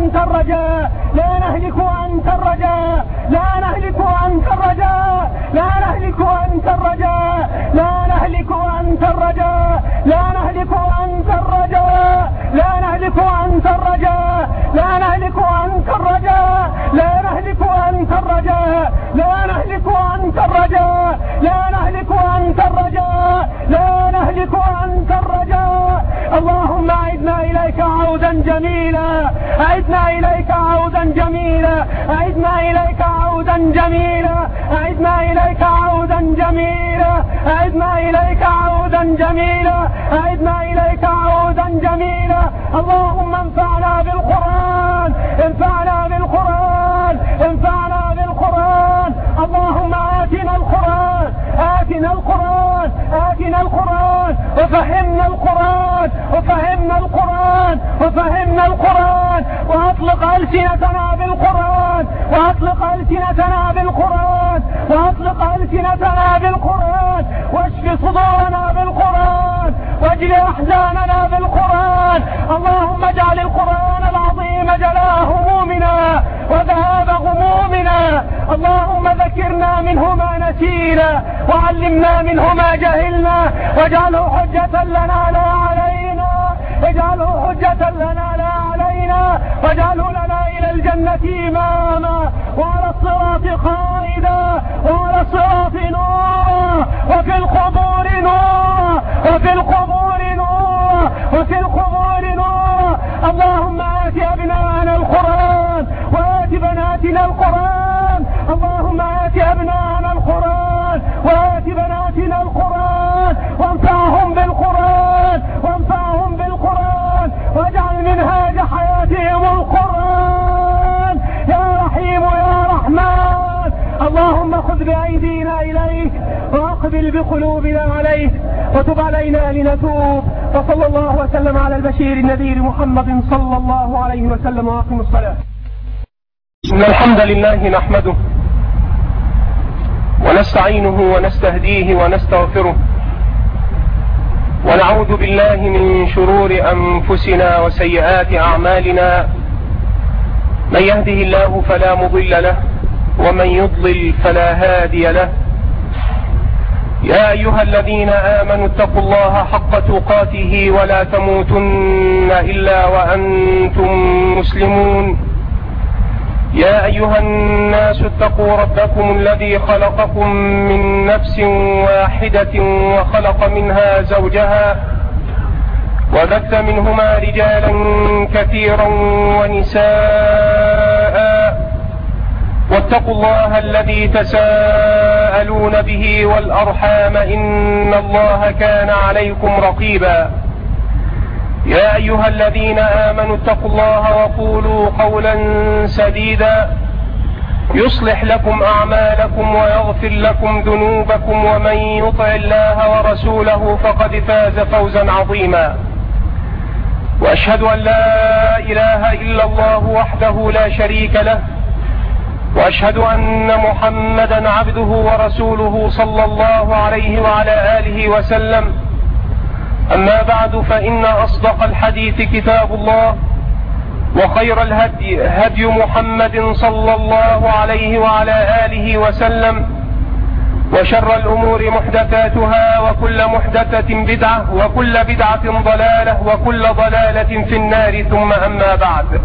الرجاء، لا نهلك وأنت الرجاء، لا نهلك وأنت الرجاء، لا نهلك وأنت الرجاء، لا نهلك وأنت الرجاء، لا نهلك وأنت الرجاء، لا نهلك وأنت الرجاء، لا نهلك وأنت الرجاء، لا نهلك وأنت الرجاء، لا نهلك وأنت الرجاء، لا نهلك وأنت الرجاء، لا نهلك وأنت الرجاء. اللهم أعدنا إليك عودا جميلا، أعدنا إليك عودا جميلا، أعدنا إليك عودا جميلا، أعدنا إليك عودا جميلا، أعدنا إليك عودا جميلا، أعدنا إليك عودا جميلا. اللهم انفعنا بالقرآن، انفعنا بالقرآن، انفعنا بالقرآن. اللهم آتنا القرآن، آتنا القرآن، آتنا القرآن، وفهمنا القرآن، وفهمنا القرآن، وفهمنا القرآن، وأطلق ألسنتنا بالقرآن، وأطلق ألسنتنا بالقرآن، وأطلق ألسنتنا بالقرآن، واشف صدورنا بالقرآن، واجل أحزاننا بالقرآن. اللهم اجعل القرآن العظيم جلاء همومنا وذهاب غمومنا. اللهم ذكرنا منه ما نسينا، وعلمنا منه ما جهلنا، واجعله حجة لنا لا علينا، اجعله حجة لنا لا علينا، واجعله لنا إلى الجنة إماما، وعلى الصراط قائدا، وعلى الصراط نورا، وفي القبور نورا، وفي القبور نورا، وفي القبور نورا. اللهم آت أبناءنا القرآن، وآت بناتنا القرآن. اللهم آت أبناءنا القرآن، وآت بناتنا القرآن، وانفعهم بالقرآن، وانفعهم بالقرآن، واجعل منهاج حياتهم القرآن يا رحيم يا رحمن. اللهم خذ بأيدينا إليك، وأقبل بقلوبنا عليك، وتب علينا لنتوب. وصلى الله وسلم على البشير النذير محمد صلى الله عليه وسلم. وأقم الصلاة. إن الحمد لله نحمده ونستعينه ونستهديه ونستغفره، ونعوذ بالله من شرور أنفسنا وسيئات أعمالنا. من يهده الله فلا مضل له، ومن يضلل فلا هادي له. يا أيها الذين آمنوا اتقوا الله حق تقاته ولا تموتن إلا وأنتم مسلمون. يا أيها الناس اتقوا ربكم الذي خلقكم من نفس واحدة، وخلق منها زوجها، وبث منهما رجالا كثيرا ونساء. واتقوا الله الذي تساءلون به والأرحام، إن الله كان عليكم رقيبا. يا أيها الذين آمنوا اتقوا الله وقولوا قولا سديدا يصلح لكم أعمالكم ويغفر لكم ذنوبكم، ومن يطع الله ورسوله فقد فاز فوزا عظيما. وأشهد أن لا إله إلا الله وحده لا شريك له، وأشهد أن محمدا عبده ورسوله صلى الله عليه وعلى آله وسلم. أما بعد، فإن أصدق الحديث كتاب الله، وخير الهدي هدي محمد صلى الله عليه وعلى آله وسلم، وشر الأمور محدثاتها، وكل محدثة بدعة، وكل بدعة ضلالة، وكل ضلالة في النار. ثم أما بعد،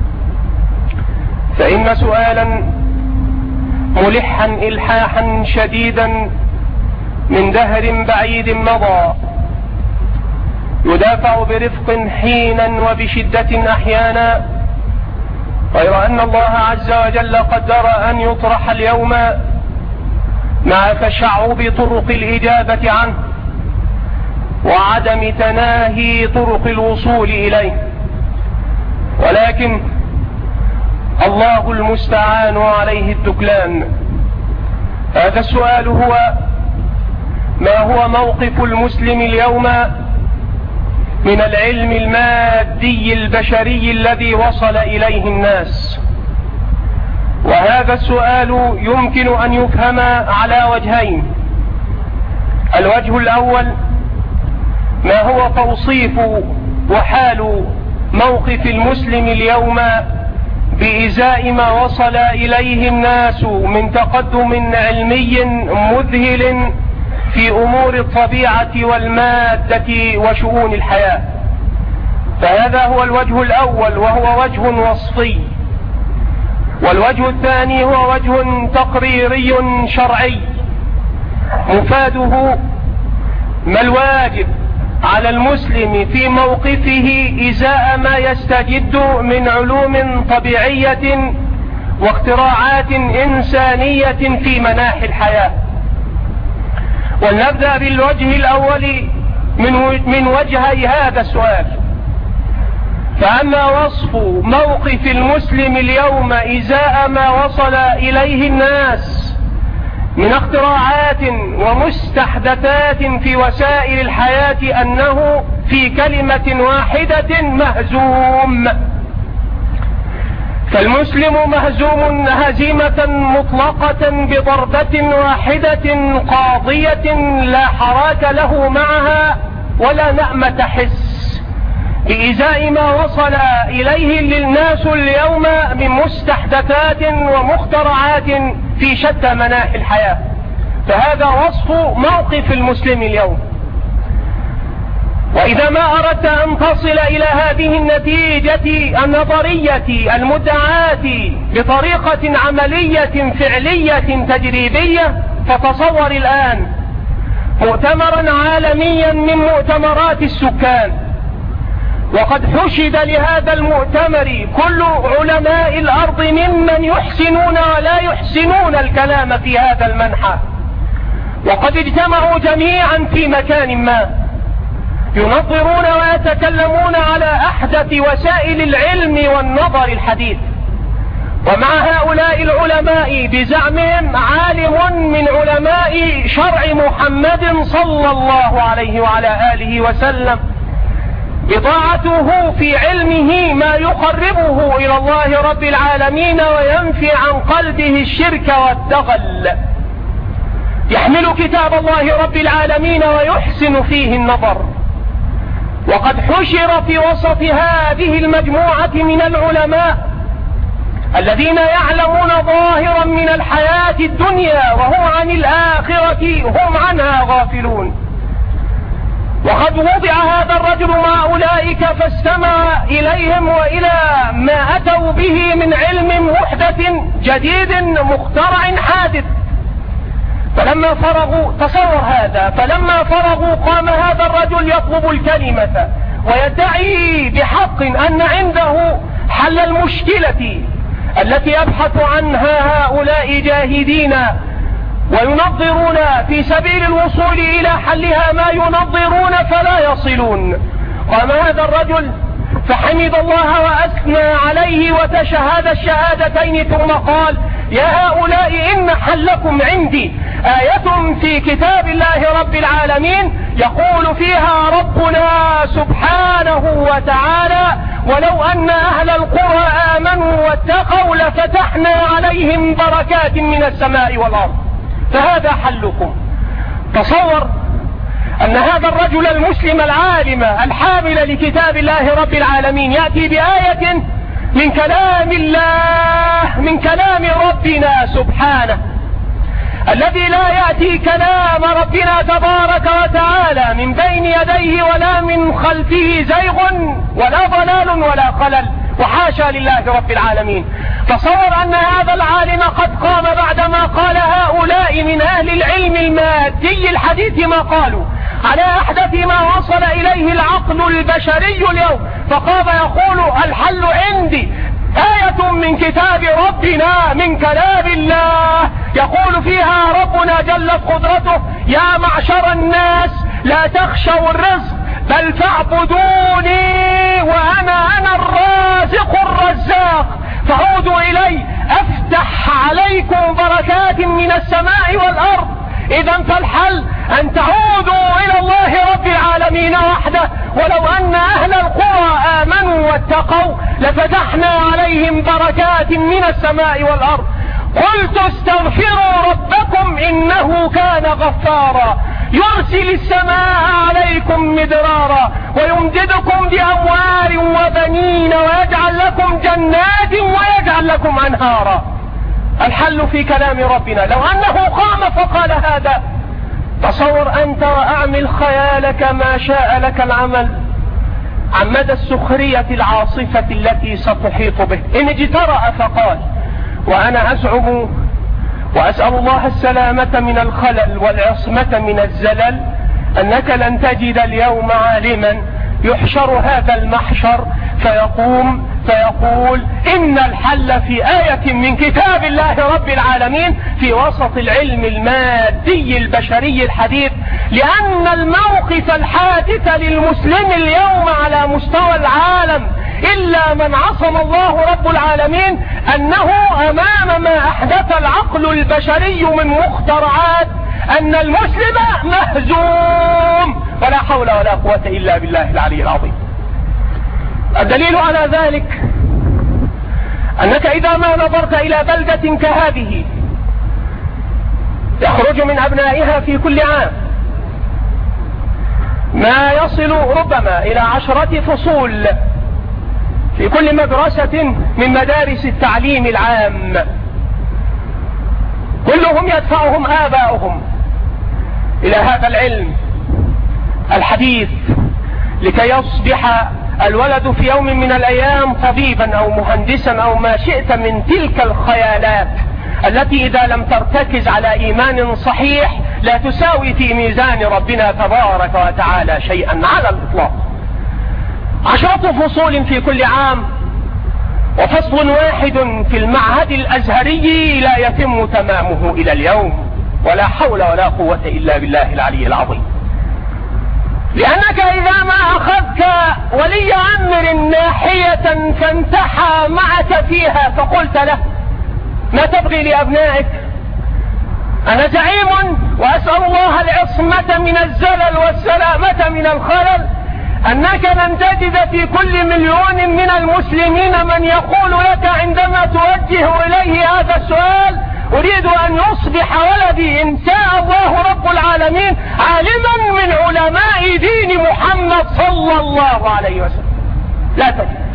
فإن سؤالا ملحا إلحاحا شديدا من دهر بعيد مضى، يدافع برفق حينا وبشدة أحيانا، غير أن الله عز وجل قدر أن يطرح اليوم مع تشعب طرق الإجابة عنه وعدم تناهي طرق الوصول إليه. ولكن الله المستعان عليه التكلان. هذا السؤال هو: ما هو موقف المسلم اليوم من العلم المادي البشري الذي وصل إليه الناس؟ وهذا السؤال يمكن أن يفهم على وجهين. الوجه الأول: ما هو توصيف وحال موقف المسلم اليوم بإزاء ما وصل إليه الناس من تقدم علمي مذهل في أمور الطبيعة والمادة وشؤون الحياة. فهذا هو الوجه الأول، وهو وجه وصفي. والوجه الثاني هو وجه تقريري شرعي، مفاده ما الواجب على المسلم في موقفه إزاء ما يستجد من علوم طبيعية واختراعات إنسانية في مناحي الحياة. ولنبدأ بالوجه الأول من وجهي هذا السؤال. فأما وصف موقف المسلم اليوم إزاء ما وصل إليه الناس من اختراعات ومستحدثات في وسائل الحياة أنه في كلمة واحدة مهزوم. فالمسلم مهزوم هزيمة مطلقة بضربة واحدة قاضية لا حراك له معها ولا نعمة حس، بإزاء ما وصل إليه للناس اليوم من مستحدثات ومخترعات في شتى مناحي الحياة. فهذا وصف موقف المسلم اليوم. وإذا ما أردت أن تصل إلى هذه النتيجة النظرية المدعاة بطريقة عملية فعلية تجريبية، فتصور الآن مؤتمرا عالميا من مؤتمرات السكان، وقد حشد لهذا المؤتمر كل علماء الأرض ممن يحسنون ولا يحسنون الكلام في هذا المنحى، وقد اجتمعوا جميعا في مكان ما ينظرون ويتكلمون على أحدث وسائل العلم والنظر الحديث. ومع هؤلاء العلماء بزعمهم عالم من علماء شرع محمد صلى الله عليه وعلى آله وسلم بضاعته في علمه ما يقربه إلى الله رب العالمين وينفي عن قلبه الشرك والدغل، يحمل كتاب الله رب العالمين ويحسن فيه النظر. وقد حشر في وسط هذه المجموعة من العلماء الذين يعلمون ظاهرا من الحياة الدنيا وهم عن الآخرة هم عنها غافلون. وقد وضع هذا الرجل مع أولئك فاستمع إليهم وإلى ما أتوا به من علم محدث جديد مخترع حادث. فلما فرغوا، تصور هذا، فلما فرغوا قام هذا الرجل يطلب الكلمة ويدعي بحق أن عنده حل المشكلة التي يبحث عنها هؤلاء جاهدين وينظرون في سبيل الوصول إلى حلها ما ينظرون فلا يصلون. قام هذا الرجل فحمد الله وأثنى عليه وتشهد الشهادتين ثم قال: يا هؤلاء إن حلكم عندي آية في كتاب الله رب العالمين يقول فيها ربنا سبحانه وتعالى: ولو أن أهل القرى آمنوا واتقوا لفتحنا عليهم بركات من السماء والأرض. فهذا حلكم. تصور أن هذا الرجل المسلم العالم الحامل لكتاب الله رب العالمين يأتي بآية من كلام الله، من كلام ربنا سبحانه، الذي لا يأتي كلام ربنا تبارك وتعالى من بين يديه ولا من خلفه زيغ ولا ضلال ولا خلل، وحاشا لله رب العالمين. تصور أن هذا العالم قد قام بعدما قال هؤلاء من أهل العلم المادي الحديث ما قالوا على أحدث ما وصل إليه العقل البشري اليوم، فقام يقول: الحل عندي آية من كتاب ربنا من كلام الله يقول فيها ربنا جلت قدرته: يا معشر الناس لا تخشوا الرزق بل فاعبدوني وأنا الرازق الرزاق فعودوا إلي أفتح عليكم بركات من السماء والأرض. إذا فالحل أن تعودوا إلى الله رب العالمين وحده. ولو أن أهل القرى آمنوا واتقوا لفتحنا عليهم بركات من السماء والأرض. قلت استغفروا ربكم إنه كان غفارا يرسل السماء عليكم مدرارا ويمددكم بأموال وبنين ويجعل لكم جنات ويجعل لكم أنهارا. الحل في كلام ربنا. لو أنه قام فقال هذا، تصور أنت وأعمل خيالك ما شاء لك العمل عن مدى السخرية العاصفة التي ستحيط به. إن اجترأ فقال: وأنا أزعم وأسأل الله السلامة من الخلل والعصمة من الزلل، أنك لن تجد اليوم عالما يحشر هذا المحشر فيقول إن الحل في آية من كتاب الله رب العالمين في وسط العلم المادي البشري الحديث، لأن الموقف الحادث للمسلم اليوم على مستوى العالم إلا من عصم الله رب العالمين أنه أمام ما أحدث العقل البشري من مخترعات أن المسلم مهزوم، ولا حول ولا قوة إلا بالله العلي العظيم. الدليل على ذلك أنك إذا ما نظرت إلى بلدة كهذه يخرج من أبنائها في كل عام ما يصل ربما إلى 10 فصول في كل مدرسة من مدارس التعليم العام، كلهم يدفعهم آباؤهم إلى هذا العلم الحديث لكي يصبح الولد في يوم من الأيام طبيبا أو مهندسا أو ما شئت من تلك الخيالات التي إذا لم ترتكز على إيمان صحيح لا تساوي في ميزان ربنا تبارك وتعالى شيئا على الإطلاق. 10 فصول في كل عام، وفصل واحد في المعهد الأزهري لا يتم تمامه إلى اليوم، ولا حول ولا قوة إلا بالله العلي العظيم. لأنك إذا ما أخذت ولي أمر ناحية فانتحى معك فيها فقلت له: ما تبغي لأبنائك؟ أنا زعيم وأسأل الله العصمة من الزلل والسلامة من الخلل أنك لن تجد في كل 1,000,000 من المسلمين من يقول لك عندما توجه إليه هذا السؤال: أريد أن يصبح ولدي إن شاء الله رب العالمين عالما من علماء دين محمد صلى الله عليه وسلم. لا تجد.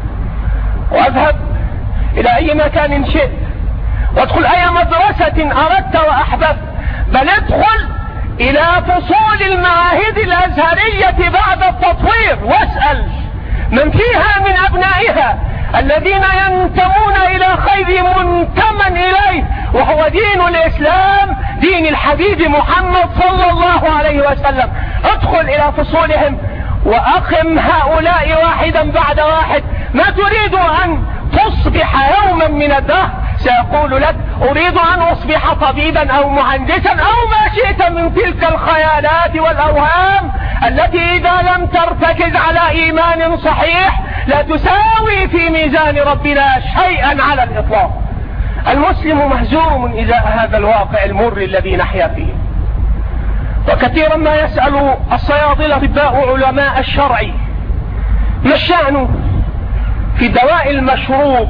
واذهب إلى أي مكان شئت وادخل أي مدرسة أردت وأحببت، بل ادخل إلى فصول المعاهد الأزهرية بعد التطوير واسأل من فيها من أبنائها الذين ينتمون إلى خير منتمى إليه وهو دين الإسلام، دين الحبيب محمد صلى الله عليه وسلم. ادخل إلى فصولهم وأقم هؤلاء واحدا بعد واحد. ما تريد أن تصبح يوما من الدهر سيقول لك: أريد أن أصبح طبيبا أو مهندسا أو ما شئت من تلك الخيالات والأوهام التي إذا لم ترتكز على إيمان صحيح لا تساوي في ميزان ربنا شيئا على الإطلاق. المسلم مهزوم إزاء هذا الواقع المر الذي نحيا فيه. وكثيرا ما يسأل الصيادلة أطباء علماء الشرع: ما الشأن في الدواء المشروب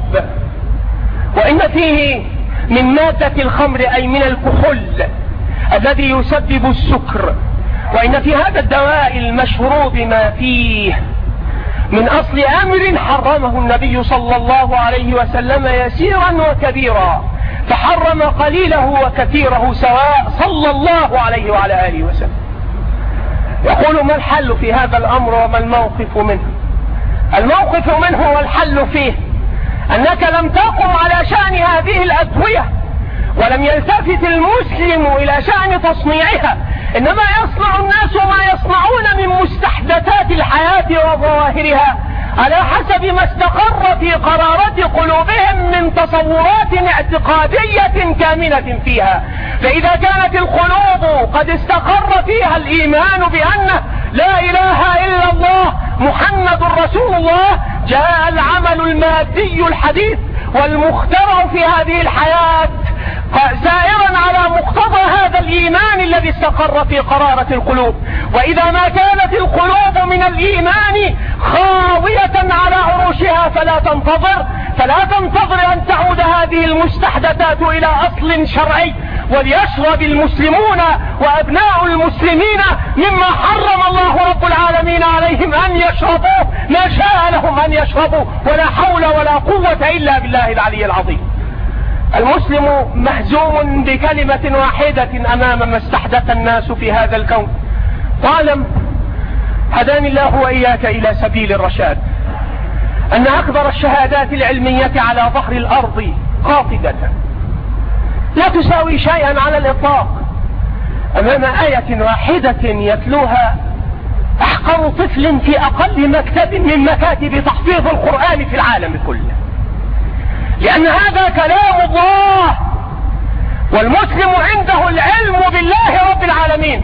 وإن فيه من مادة الخمر أي من الكحول الذي يسبب السكر، وإن في هذا الدواء المشروب ما فيه من أصل أمر حرمه النبي صلى الله عليه وسلم يسيرا وكبيرا، فحرم قليله وكثيره سواء صلى الله عليه وعلى آله وسلم. يقول: ما الحل في هذا الأمر وما الموقف منه؟ الموقف منه والحل فيه أنك لم تقم على شأن هذه الأدوية، ولم يلتفت المسلم إلى شأن تصنيعها، إنما يصنع الناس ما يصنعون من مستحدثات الحياة وظواهرها على حسب ما استقر في قرارات قلوبهم من تصورات اعتقادية كامنة فيها. فإذا كانت القلوب قد استقر فيها الإيمان بأن لا إله إلا الله محمد رسول الله، جاء العمل المادي الحديث والمخترع في هذه الحياة سائرا على مقتضى هذا الإيمان الذي استقر في قرارة القلوب. وإذا ما كانت القلوب من الإيمان خاوية على عروشها فلا تنتظر أن تعود هذه المستحدثات إلى أصل شرعي. وليشرب المسلمون وأبناء المسلمين المسلمين مما حرم الله رب العالمين عليهم أن يشربوه ما شاء لهم أن يشربوا، ولا حول ولا قوة إلا بالله العلي العظيم. المسلم مهزوم بكلمة واحدة أمام ما استحدث الناس في هذا الكون. واعلم هداني الله وإياك إلى سبيل الرشاد أن أكبر الشهادات العلمية على ظهر الأرض قاطبة لا تساوي شيئا على الإطلاق أمام آية واحدة يتلوها أحقر طفل في أقل مكتب من مكاتب تحفيظ القرآن في العالم كله، لأن هذا كلام الله، والمسلم عنده العلم بالله رب العالمين.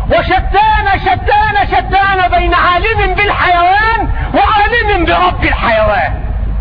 وشتان بين عالم بالحيوان وعالم برب الحيوان.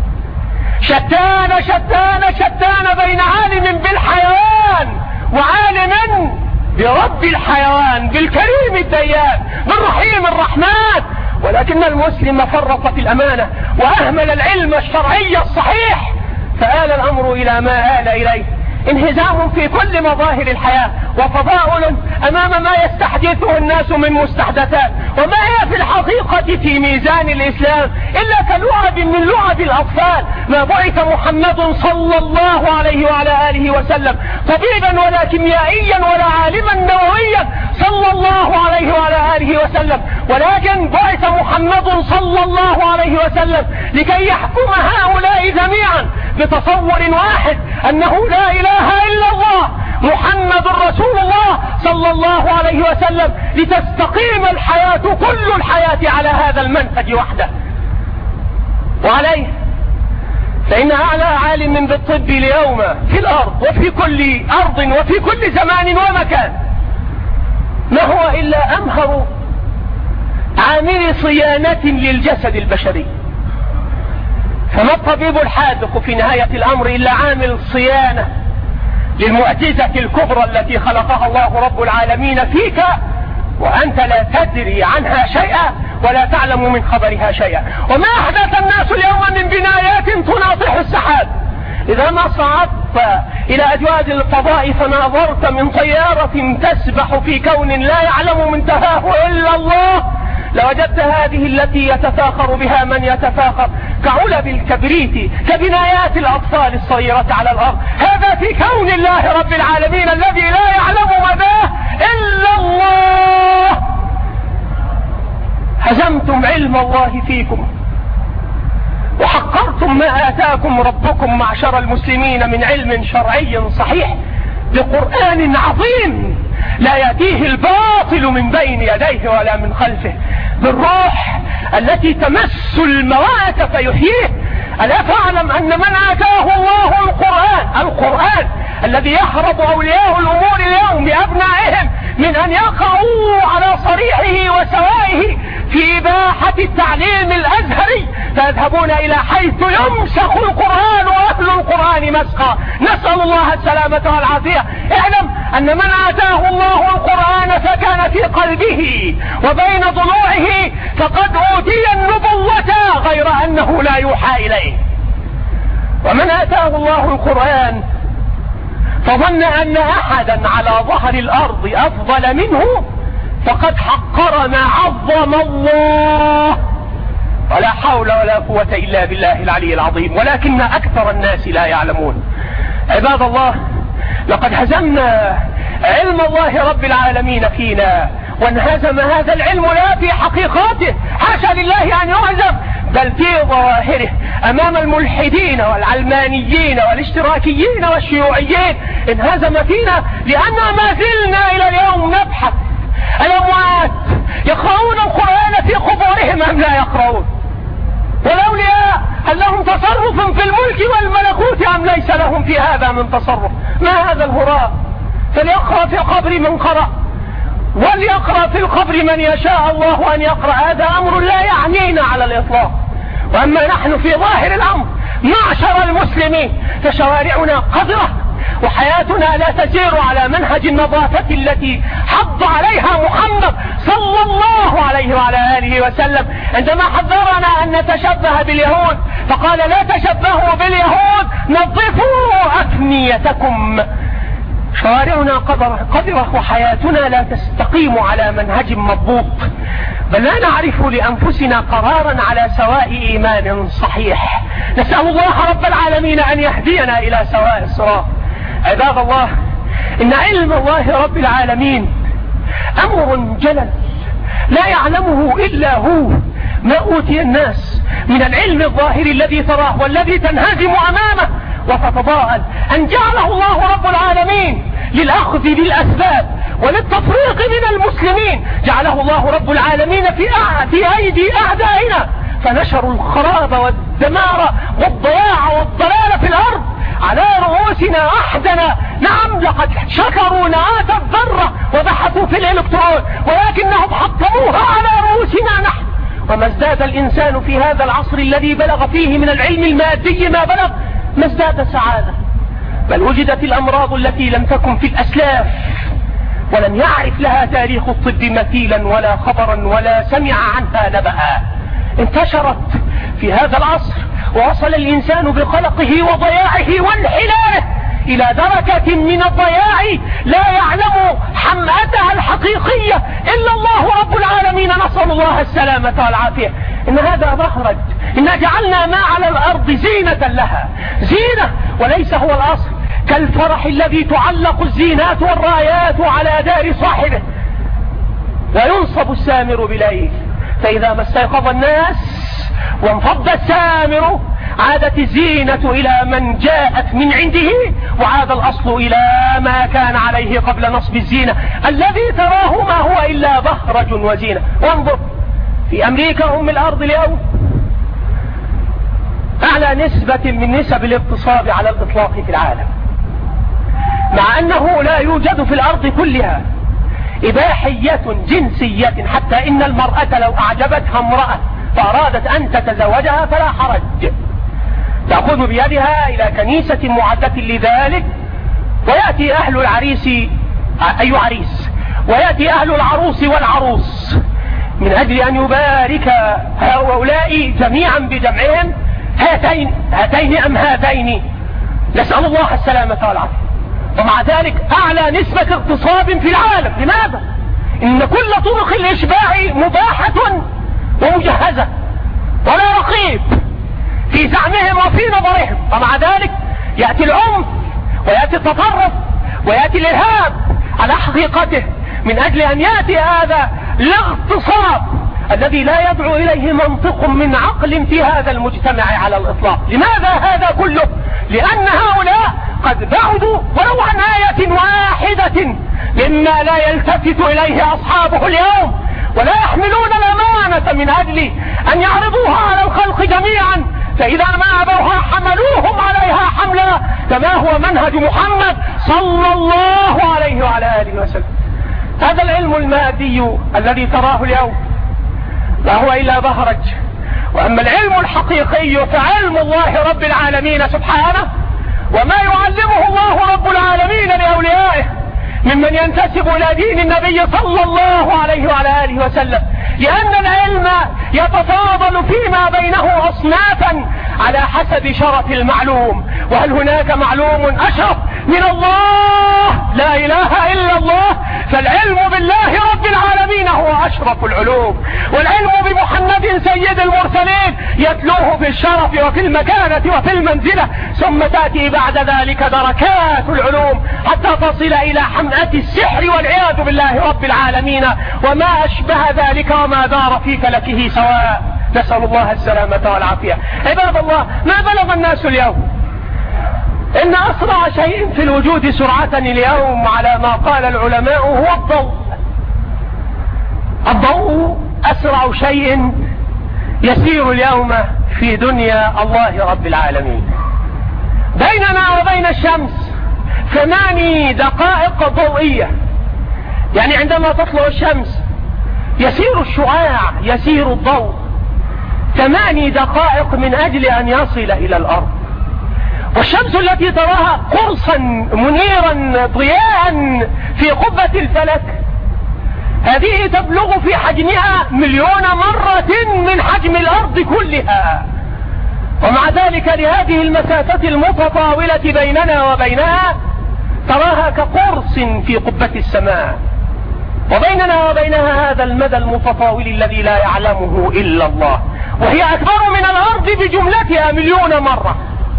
شتان بين عالم بالحيوان وعالم برب الحيوان، بالكريم الديان، بالرحيم الرحمن. ولكن المسلم فرط في الأمانة وأهمل العلم الشرعي الصحيح، فآل الأمر إلى ما آل إليه، انهزام في كل مظاهر الحياة، وتضاؤل أمام ما يستحدثه الناس من مستحدثات. وما هي في الحقيقة في ميزان الإسلام إلا كلعب من لعب الأطفال. ما بعث محمد صلى الله عليه وعلى آله وسلم طبيبا ولا كيميائيا ولا عالما نوويا صلى الله عليه وعلى آله وسلم، ولكن بعث محمد صلى الله عليه وسلم لكي يحكم هؤلاء جميعا بتصور واحد أنه لا إله إلا الله محمد رسول الله صلى الله عليه وسلم، لتستقيم الحياة كل الحياة على هذا المنهج وحده. وعليه فإن أعلى عالم بالطب اليوم في الأرض وفي كل أرض وفي كل زمان ومكان ما هو إلا أمهر عامل صيانة للجسد البشري. فما الطبيب الحاذق في نهاية الأمر إلا عامل صيانة للمعجزة الكبرى التي خلقها الله رب العالمين فيك وأنت لا تدري عنها شيئا ولا تعلم من خبرها شيئا. وما أحدث الناس اليوم من بنايات تناطح السحاب. إذا ما صعدت إلى أجواز الفضاء فناظرت من طيارة تسبح في كون لا يعلم منتهاه إلا الله، لوجدت هذه التي يتفاخر بها من يتفاخر كعلب الكبريت، كبنايات الأطفال الصغيرة على الأرض. هذا في كون الله رب العالمين الذي لا يعلم مداه إلا الله. هزمتم علم الله فيكم وحقرتم ما آتاكم ربكم معشر المسلمين من علم شرعي صحيح بقرآن عظيم لا يأتيه الباطل من بين يديه ولا من خلفه، بالروح التي تمس الموات فيحييه. ألا تعلم أن من آتاه الله القرآن الذي يهرب أولياء الأمور اليوم بأبنائهم من أن يقعوا على صريحه وسوائه في إباحة التعليم الأزهري، فيذهبون إلى حيث يمسخ القرآن وأهل القرآن مسخا، نسأل الله السلامة والعافية. اعلم أن من آتاه الله القرآن فكان في قلبه وبين ضلوعه فقد أوتي النبوة غير أنه لا يوحى إليه. ومن آتاه الله القرآن فظن أن أحدا على ظهر الأرض أفضل منه فقد حقر ما عظم الله، ولا حول ولا قوة إلا بالله العلي العظيم. ولكن أكثر الناس لا يعلمون. عباد الله، لقد هزمنا علم الله رب العالمين فينا، وانهزم هذا العلم لا في حقيقاته، حاشا لله أن يهزم، بل في ظواهره أمام الملحدين والعلمانيين والاشتراكيين والشيوعيين. انهزم فينا لأننا ما زلنا إلى اليوم نبحث. الأموات يقرؤون القرآن في قبورهم أم لا يقرؤون؟ والأولياء هل لهم تصرف في الملك والملكوت أم ليس لهم في هذا من تصرف؟ ما هذا الهراء؟ فليقرأ في القبر من قرأ، وليقرأ في القبر من يشاء الله أن يقرأ. هذا أمر لا يعنينا على الإطلاق. وأما نحن في ظاهر الأمر معشر المسلمين فشوارعنا قذرة، وحياتنا لا تسير على منهج النظافة التي حض عليها محمد صلى الله عليه وعلى آله وسلم عندما حذرنا أن نتشبه باليهود، فقال لا تشبهوا باليهود، نظفوا أفنيتكم. شوارعنا قذرة وحياتنا لا تستقيم على منهج مضبوط، بل لا نعرف لأنفسنا قرارا على سواء إيمان صحيح. نسأل الله رب العالمين أن يهدينا إلى سواء الصراط. عباد الله، إن علم الله رب العالمين أمر جلل لا يعلمه إلا هو. ما أوتي الناس من العلم الظاهر الذي تراه والذي تنهزم أمامه وتتضاءل، أن جعله الله رب العالمين للأخذ بالأسباب وللتفريق من المسلمين. جعله الله رب العالمين في أيدي أعدائنا، فنشروا الخراب والدمار والضياع والضلال في الأرض على رؤوسنا أحدنا. نعم، لقد شكروا نعاة الذرة وبحثوا في الإلكترون، ولكنهم حطموها على رؤوسنا نحن. وما ازداد الإنسان في هذا العصر الذي بلغ فيه من العلم المادي ما بلغ، ما ازداد سعادة، بل وجدت الأمراض التي لم تكن في الأسلاف، ولم يعرف لها تاريخ الطب مثيلا ولا خبرا ولا سمع عنها نبأ. انتشرت في هذا العصر، ووصل الإنسان بقلقه وضياعه وانحلاله إلى درجة من الضياع لا يعلم حمأتها الحقيقية إلا الله رب العالمين. نسأل الله السلامة والعافية. إن هذا مخرج، إن جعلنا ما على الأرض زينة لها، زينة وليس هو الأصل، كالفرح الذي تعلق الزينات والرايات على دار صاحبه وينصب السامر بليل، فإذا ما استيقظ الناس وانفض السامر عادت الزينة إلى من جاءت من عنده، وعاد الأصل إلى ما كان عليه قبل نصب الزينة الذي تراه ما هو إلا بهرج وزينة. وانظر في أمريكا أم الأرض اليوم، أعلى نسبة من نسب الاغتصاب على الإطلاق في العالم، مع أنه لا يوجد في الأرض كلها إباحية جنسية، حتى إن المرأة لو أعجبتها امرأة فأرادت أن تتزوجها فلا حرج، تأخذ بيدها إلى كنيسة معدة لذلك، ويأتي أهل العريس أي عريس، ويأتي أهل العروس والعروس من أجل أن يبارك هؤلاء جميعا بجمعهم، هاتين أم هاتين، نسأل الله السلامة والعافية. ومع ذلك أعلى نسبة اغتصاب في العالم. لماذا؟ إن كل طرق الإشباع مباحة ومجهزة ولا رقيب في زعمهم وفي نظرهم، ومع ذلك يأتي العنف ويأتي التطرف ويأتي الإرهاب على حقيقته من أجل أن يأتي هذا الاغتصاب الذي لا يدعو إليه منطق من عقل في هذا المجتمع على الإطلاق. لماذا هذا كله؟ لأن هؤلاء قد بعدوا ولو عن آية واحدة مما لا يلتفت إليه أصحابه اليوم، ولا يحملون الأمانة من أجل أن يعرضوها على الخلق جميعا، فإذا ما أبوها حملوهم عليها حملا كما هو منهج محمد صلى الله عليه وعلى آله وسلم. هذا العلم المادي الذي تراه اليوم لا هو إلا بهرج، وأما العلم الحقيقي فعلم الله رب العالمين سبحانه، وما يعلمه الله رب العالمين لأوليائه ممن ينتسب إلى دين النبي صلى الله عليه وعلى آله وسلم، لأن العلم يتفاضل فيما بينه أصنافا على حسب شرف المعلوم. وهل هناك معلوم أشرف من الله؟ لا إله إلا الله. فالعلم بالله رب العالمين هو أشرف العلوم، والعلم بمحمد سيد المرسلين يتلوه في الشرف وفي المكانة وفي المنزلة، ثم تأتي بعد ذلك دركات العلوم حتى تصل إلى حمأة السحر والعياذ بالله رب العالمين، وما أشبه ذلك وما دار في فلكه سواء. نسأل الله السلامة والعافية. عباد الله، ما بلغ الناس اليوم إن أسرع شيء في الوجود سرعة اليوم على ما قال العلماء هو الضوء. الضوء أسرع شيء يسير اليوم في دنيا الله رب العالمين. بيننا وبين الشمس 8 دقائق ضوئية، يعني عندما تطلع الشمس يسير الشعاع، يسير الضوء 8 دقائق من أجل أن يصل إلى الأرض. والشمس التي تراها قرصا منيرا ضياء في قبة الفلك، هذه تبلغ في حجمها 1,000,000 مرة من حجم الأرض كلها، ومع ذلك لهذه المسافة المتطاولة بيننا وبينها تراها كقرص في قبة السماء، وبيننا وبينها هذا المدى المتطاول الذي لا يعلمه إلا الله، وهي أكبر من الأرض بجملتها 1,000,000 مرة.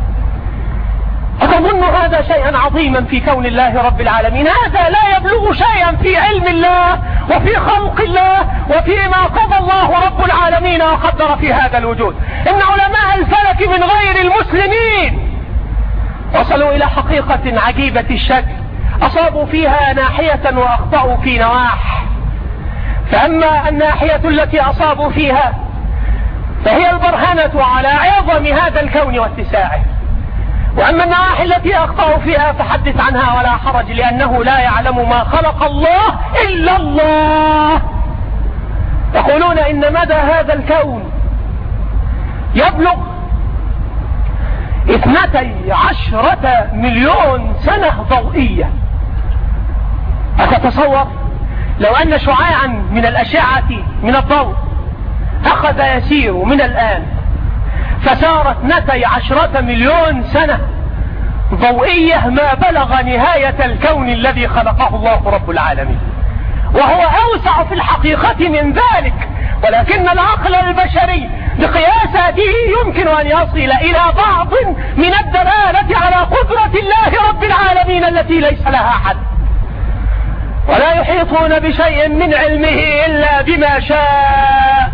أتظن هذا شيئا عظيما في كون الله رب العالمين؟ هذا لا يبلغ شيئا في علم الله وفي خلق الله وفيما قضى الله رب العالمين وقدر في هذا الوجود. إن علماء الفلك من غير المسلمين وصلوا إلى حقيقة عجيبة الشكل، أصابوا فيها ناحية وأخطأوا في نواح. فأما الناحية التي أصابوا فيها فهي البرهنة على عظم هذا الكون واتساعه، وأما النواحي التي أخطأوا فيها فحدث عنها ولا حرج، لأنه لا يعلم ما خلق الله إلا الله. يقولون إن مدى هذا الكون يبلغ 12 مليون سنة ضوئية. أتتصور لو أن شعاعا من الأشعة من الضوء أخذ يسير من الآن فسارت 12 مليون سنة ضوئية ما بلغ نهاية الكون الذي خلقه الله رب العالمين، وهو أوسع في الحقيقة من ذلك، ولكن العقل البشري بقياساته يمكن أن يصل إلى بعض من الدلالة على قدرة الله رب العالمين التي ليس لها حد. ولا يحيطون بشيء من علمه إلا بما شاء.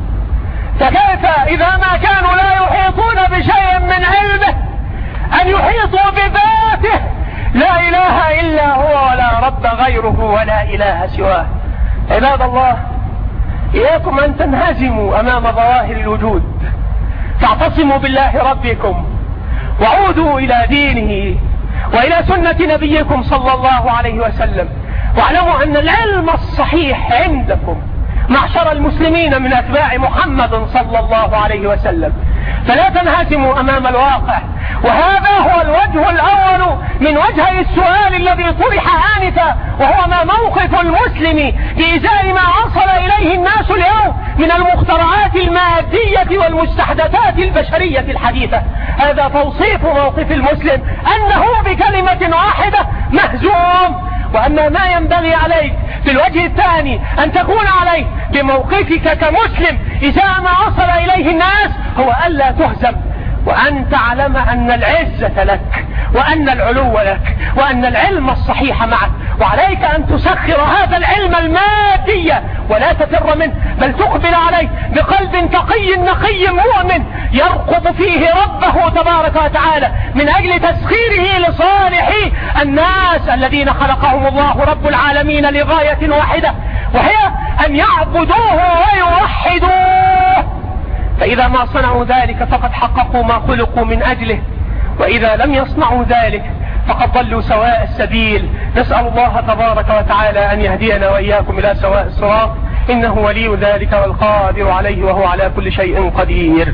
فكيف إذا ما كانوا لا يحيطون بشيء من علمه أن يحيطوا بذاته؟ لا إله إلا هو ولا رب غيره ولا إله سواه. عباد الله، إياكم أن تنهزموا أمام ظواهر الوجود، فاعتصموا بالله ربكم وعودوا إلى دينه وإلى سنة نبيكم صلى الله عليه وسلم، واعلموا أن العلم الصحيح عندكم معشر المسلمين من أتباع محمد صلى الله عليه وسلم، فلا تنهزموا أمام الواقع. وهذا هو الوجه الأول من وجهي السؤال الذي طرح آنفا، وهو ما موقف المسلم بإزاء ما وصل إليه الناس اليوم من المخترعات المادية والمستحدثات البشرية الحديثة. هذا توصيف موقف المسلم أنه بكلمة واحدة مهزوم. وأما ما ينبغي عليك في الوجه الثاني أن تكون عليه بموقفك كمسلم إذا ما وصل إليه الناس هو ألا تهزم، وأن تعلم أن العزة لك وأن العلو لك وأن العلم الصحيح معك، وعليك أن تسخر هذا العلم المادي ولا تفر منه، بل تقبل عليه بقلب تقي نقي مؤمن يرقب فيه ربه تبارك وتعالى من أجل تسخيره لصالح الناس الذين خلقهم الله رب العالمين لغاية واحدة، وهي أن يعبدوه ويوحدوه. فإذا ما صنعوا ذلك فقد حققوا ما خلقوا من أجله، وإذا لم يصنعوا ذلك فقد ضلوا سواء السبيل. نسأل الله تبارك وتعالى أن يهدينا وإياكم إلى سواء الصراط، إنه ولي ذلك والقادر عليه وهو على كل شيء قدير.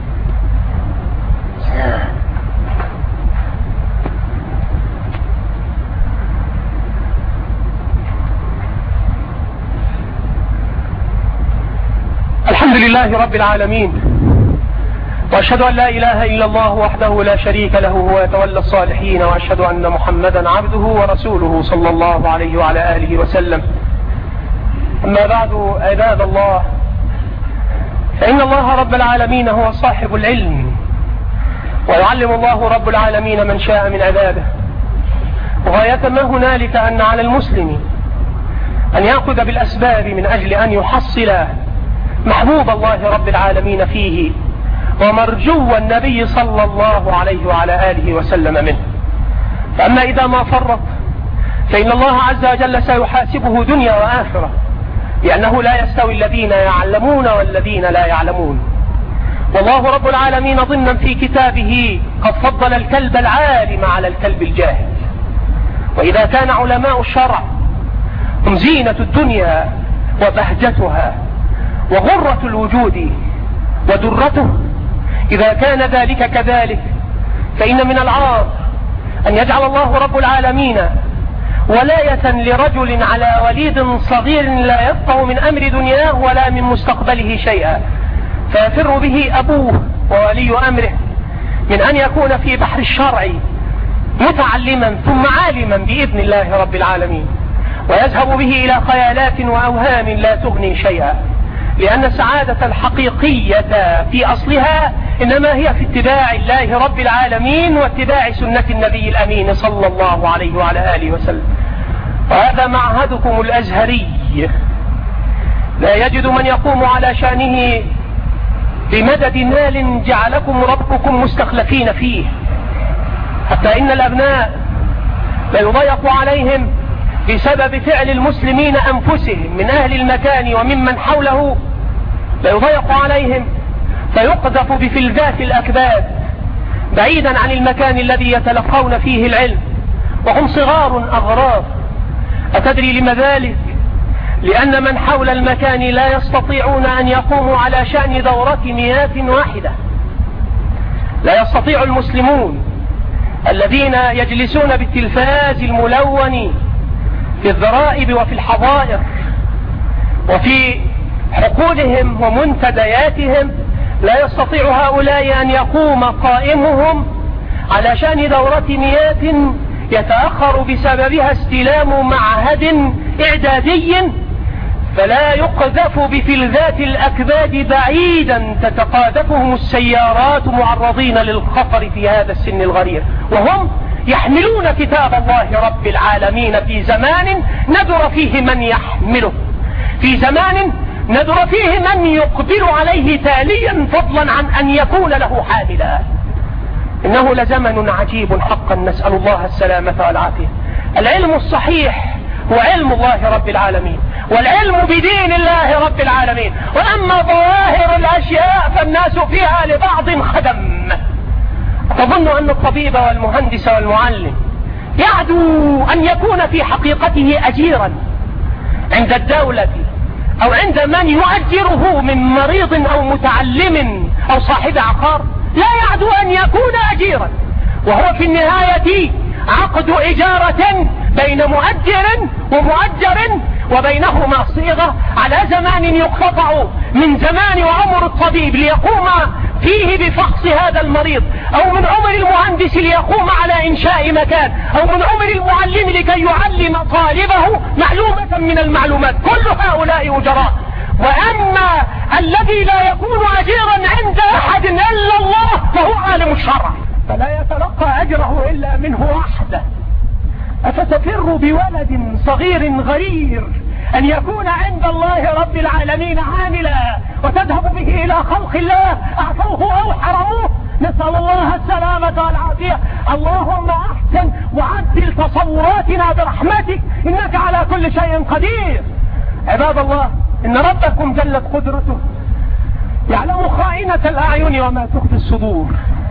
الحمد لله رب العالمين، وأشهد أن لا إله إلا الله وحده لا شريك له هو يتولى الصالحين، وأشهد أن محمدا عبده ورسوله صلى الله عليه وعلى آله وسلم. أما بعد، عباد الله، فإن الله رب العالمين هو صاحب العلم، ويعلم الله رب العالمين من شاء من عباده. وغاية ما هنالك أن على المسلم أن يأخذ بالأسباب من أجل أن يحصل محبوب الله رب العالمين فيه ومرجو النبي صلى الله عليه وعلى آله وسلم منه. فأما إذا ما فرط فإن الله عز وجل سيحاسبه دنيا وآخرة، لأنه لا يستوي الذين يعلمون والذين لا يعلمون. والله رب العالمين ضمنا في كتابه قد فضل الكلب العالم على الكلب الجاهل. وإذا كان علماء الشرع هم زينة الدنيا وبهجتها وغرة الوجود ودرته، إذا كان ذلك كذلك فإن من العار أن يجعل الله رب العالمين ولاية لرجل على وليد صغير لا يفقه من أمر دنياه ولا من مستقبله شيئا، فيفر به أبوه وولي أمره من أن يكون في بحر الشرع متعلما ثم عالما بإذن الله رب العالمين، ويذهب به إلى خيالات وأوهام لا تغني شيئا، لأن السعادة الحقيقية في أصلها إنما هي في اتباع الله رب العالمين واتباع سنة النبي الأمين صلى الله عليه وعلى آله وسلم. وهذا معهدكم الأزهري لا يجد من يقوم على شأنه بمدد مال جعلكم ربكم مستخلفين فيه، حتى إن الأبناء لا يضيق عليهم بسبب فعل المسلمين أنفسهم من أهل المكان وممن حوله، لا يضيق عليهم فيقذف بفلذات الأكباد بعيدا عن المكان الذي يتلقون فيه العلم وهم صغار أغرار. أتدري لما ذلك؟ لأن من حول المكان لا يستطيعون أن يقوموا على شأن دورة مياه واحدة. لا يستطيع المسلمون الذين يجلسون بالتلفاز الملون في الذرائب وفي الحظائر وفي حقولهم ومنتدياتهم، لا يستطيع هؤلاء أن يقوم قائمهم على شأن دورة مياه يتأخر بسببها استلام معهد إعدادي، فلا يقذف بفلذات الأكباد بعيدا تتقاذفهم السيارات معرضين للخطر في هذا السن الغرير، وهم يحملون كتاب الله رب العالمين في زمان ندر فيه من يحمله، في زمان ندر فيه من يقبل عليه تاليا فضلا عن أن يكون له حاملا. إنه لزمن عجيب حقا، نسأل الله السلامة والعافية. العلم الصحيح هو علم الله رب العالمين، والعلم بدين الله رب العالمين، وأما ظواهر الأشياء فالناس فيها لبعض خدم. تظن أن الطبيب والمهندس والمعلم يعدو أن يكون في حقيقته أجيرا عند الدولة أو عند من يؤجره من مريض أو متعلم أو صاحب عقار؟ لا يعدو أن يكون أجيرا، وهو في النهاية عقد إجارة بين مؤجر ومؤجر، وبينهما صيغة على زمان يقتطع من زمان وعمر الطبيب ليقوم فيه بفحص هذا المريض، أو من عمر المهندس ليقوم على إنشاء مكان، أو من عمر المعلم لكي يعلم طالبه معلومة من المعلومات. كل هؤلاء أجراء. وأما الذي لا يكون أجيرا عند أحد إلا الله فهو عالم الشرع، فلا يتلقى أجره إلا منه وحده. أفتفر بولد صغير غرير أن يكون عند الله رب العالمين عاملا وتذهب به إلى خلق الله أعطوه أو حرموه؟ نسأل الله السلامة والعافية. اللهم أحسن وعدل تصوراتنا برحمتك، إنك على كل شيء قدير. عباد الله، إن ربكم جلت قدرته يعلم خائنة الأعين وما تخفي الصدور،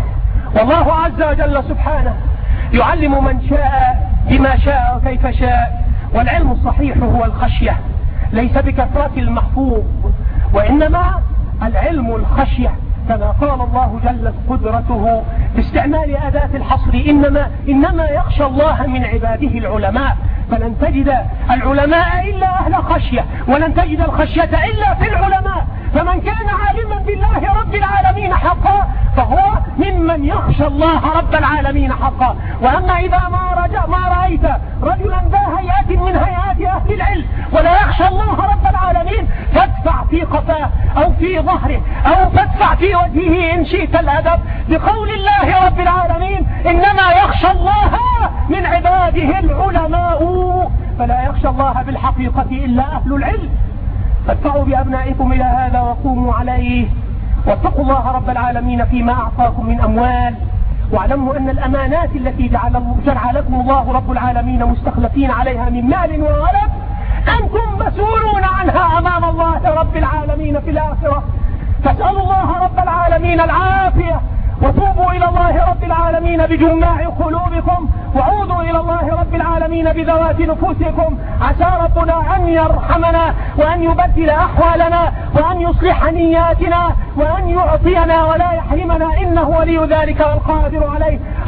والله عز وجل سبحانه يعلم من شاء بما شاء وكيف شاء. والعلم الصحيح هو الخشية، ليس بكثرة المحفوظ، وإنما العلم الخشية، كما قال الله جلت قدرته باستعمال أداة الحصر: إنما يخشى الله من عباده العلماء. فلن تجد العلماء إلا أهل خشية، ولن تجد الخشية إلا في العلماء. فمن كان عالما بالله رب العالمين حقا فهو ممن يخشى الله رب العالمين حقا. وأما إذا ما رأيت رجلا ذا هيئة من هيئات أهل العلم ولا يخشى الله رب العالمين فادفع في قفاه أو في ظهره أو فادفع في وجهه إن شئت الأدب بقول الله رب العالمين: إنما يخشى الله من عباده العلماء. فلا يخشى الله بالحقيقة إلا أهل العلم. فادفعوا بأبنائكم إلى هذا وقوموا عليه، واتقوا الله رب العالمين فيما أعطاكم من أموال، واعلموا أن الأمانات التي جعل لكم الله رب العالمين مستخلفين عليها من مال وولد أنتم مسؤولون عنها أمام الله رب العالمين في الآخرة. فاسألوا الله رب العالمين العافية، وتوبوا إلى الله رب العالمين بجماع قلوبكم، وعودوا إلى الله رب العالمين بذوات نفوسكم. عسى ربنا أن يرحمنا وأن يبدل أحوالنا وأن يصلح نياتنا وأن يعطينا ولا يحرمنا، إنه ولي ذلك والقادر عليه.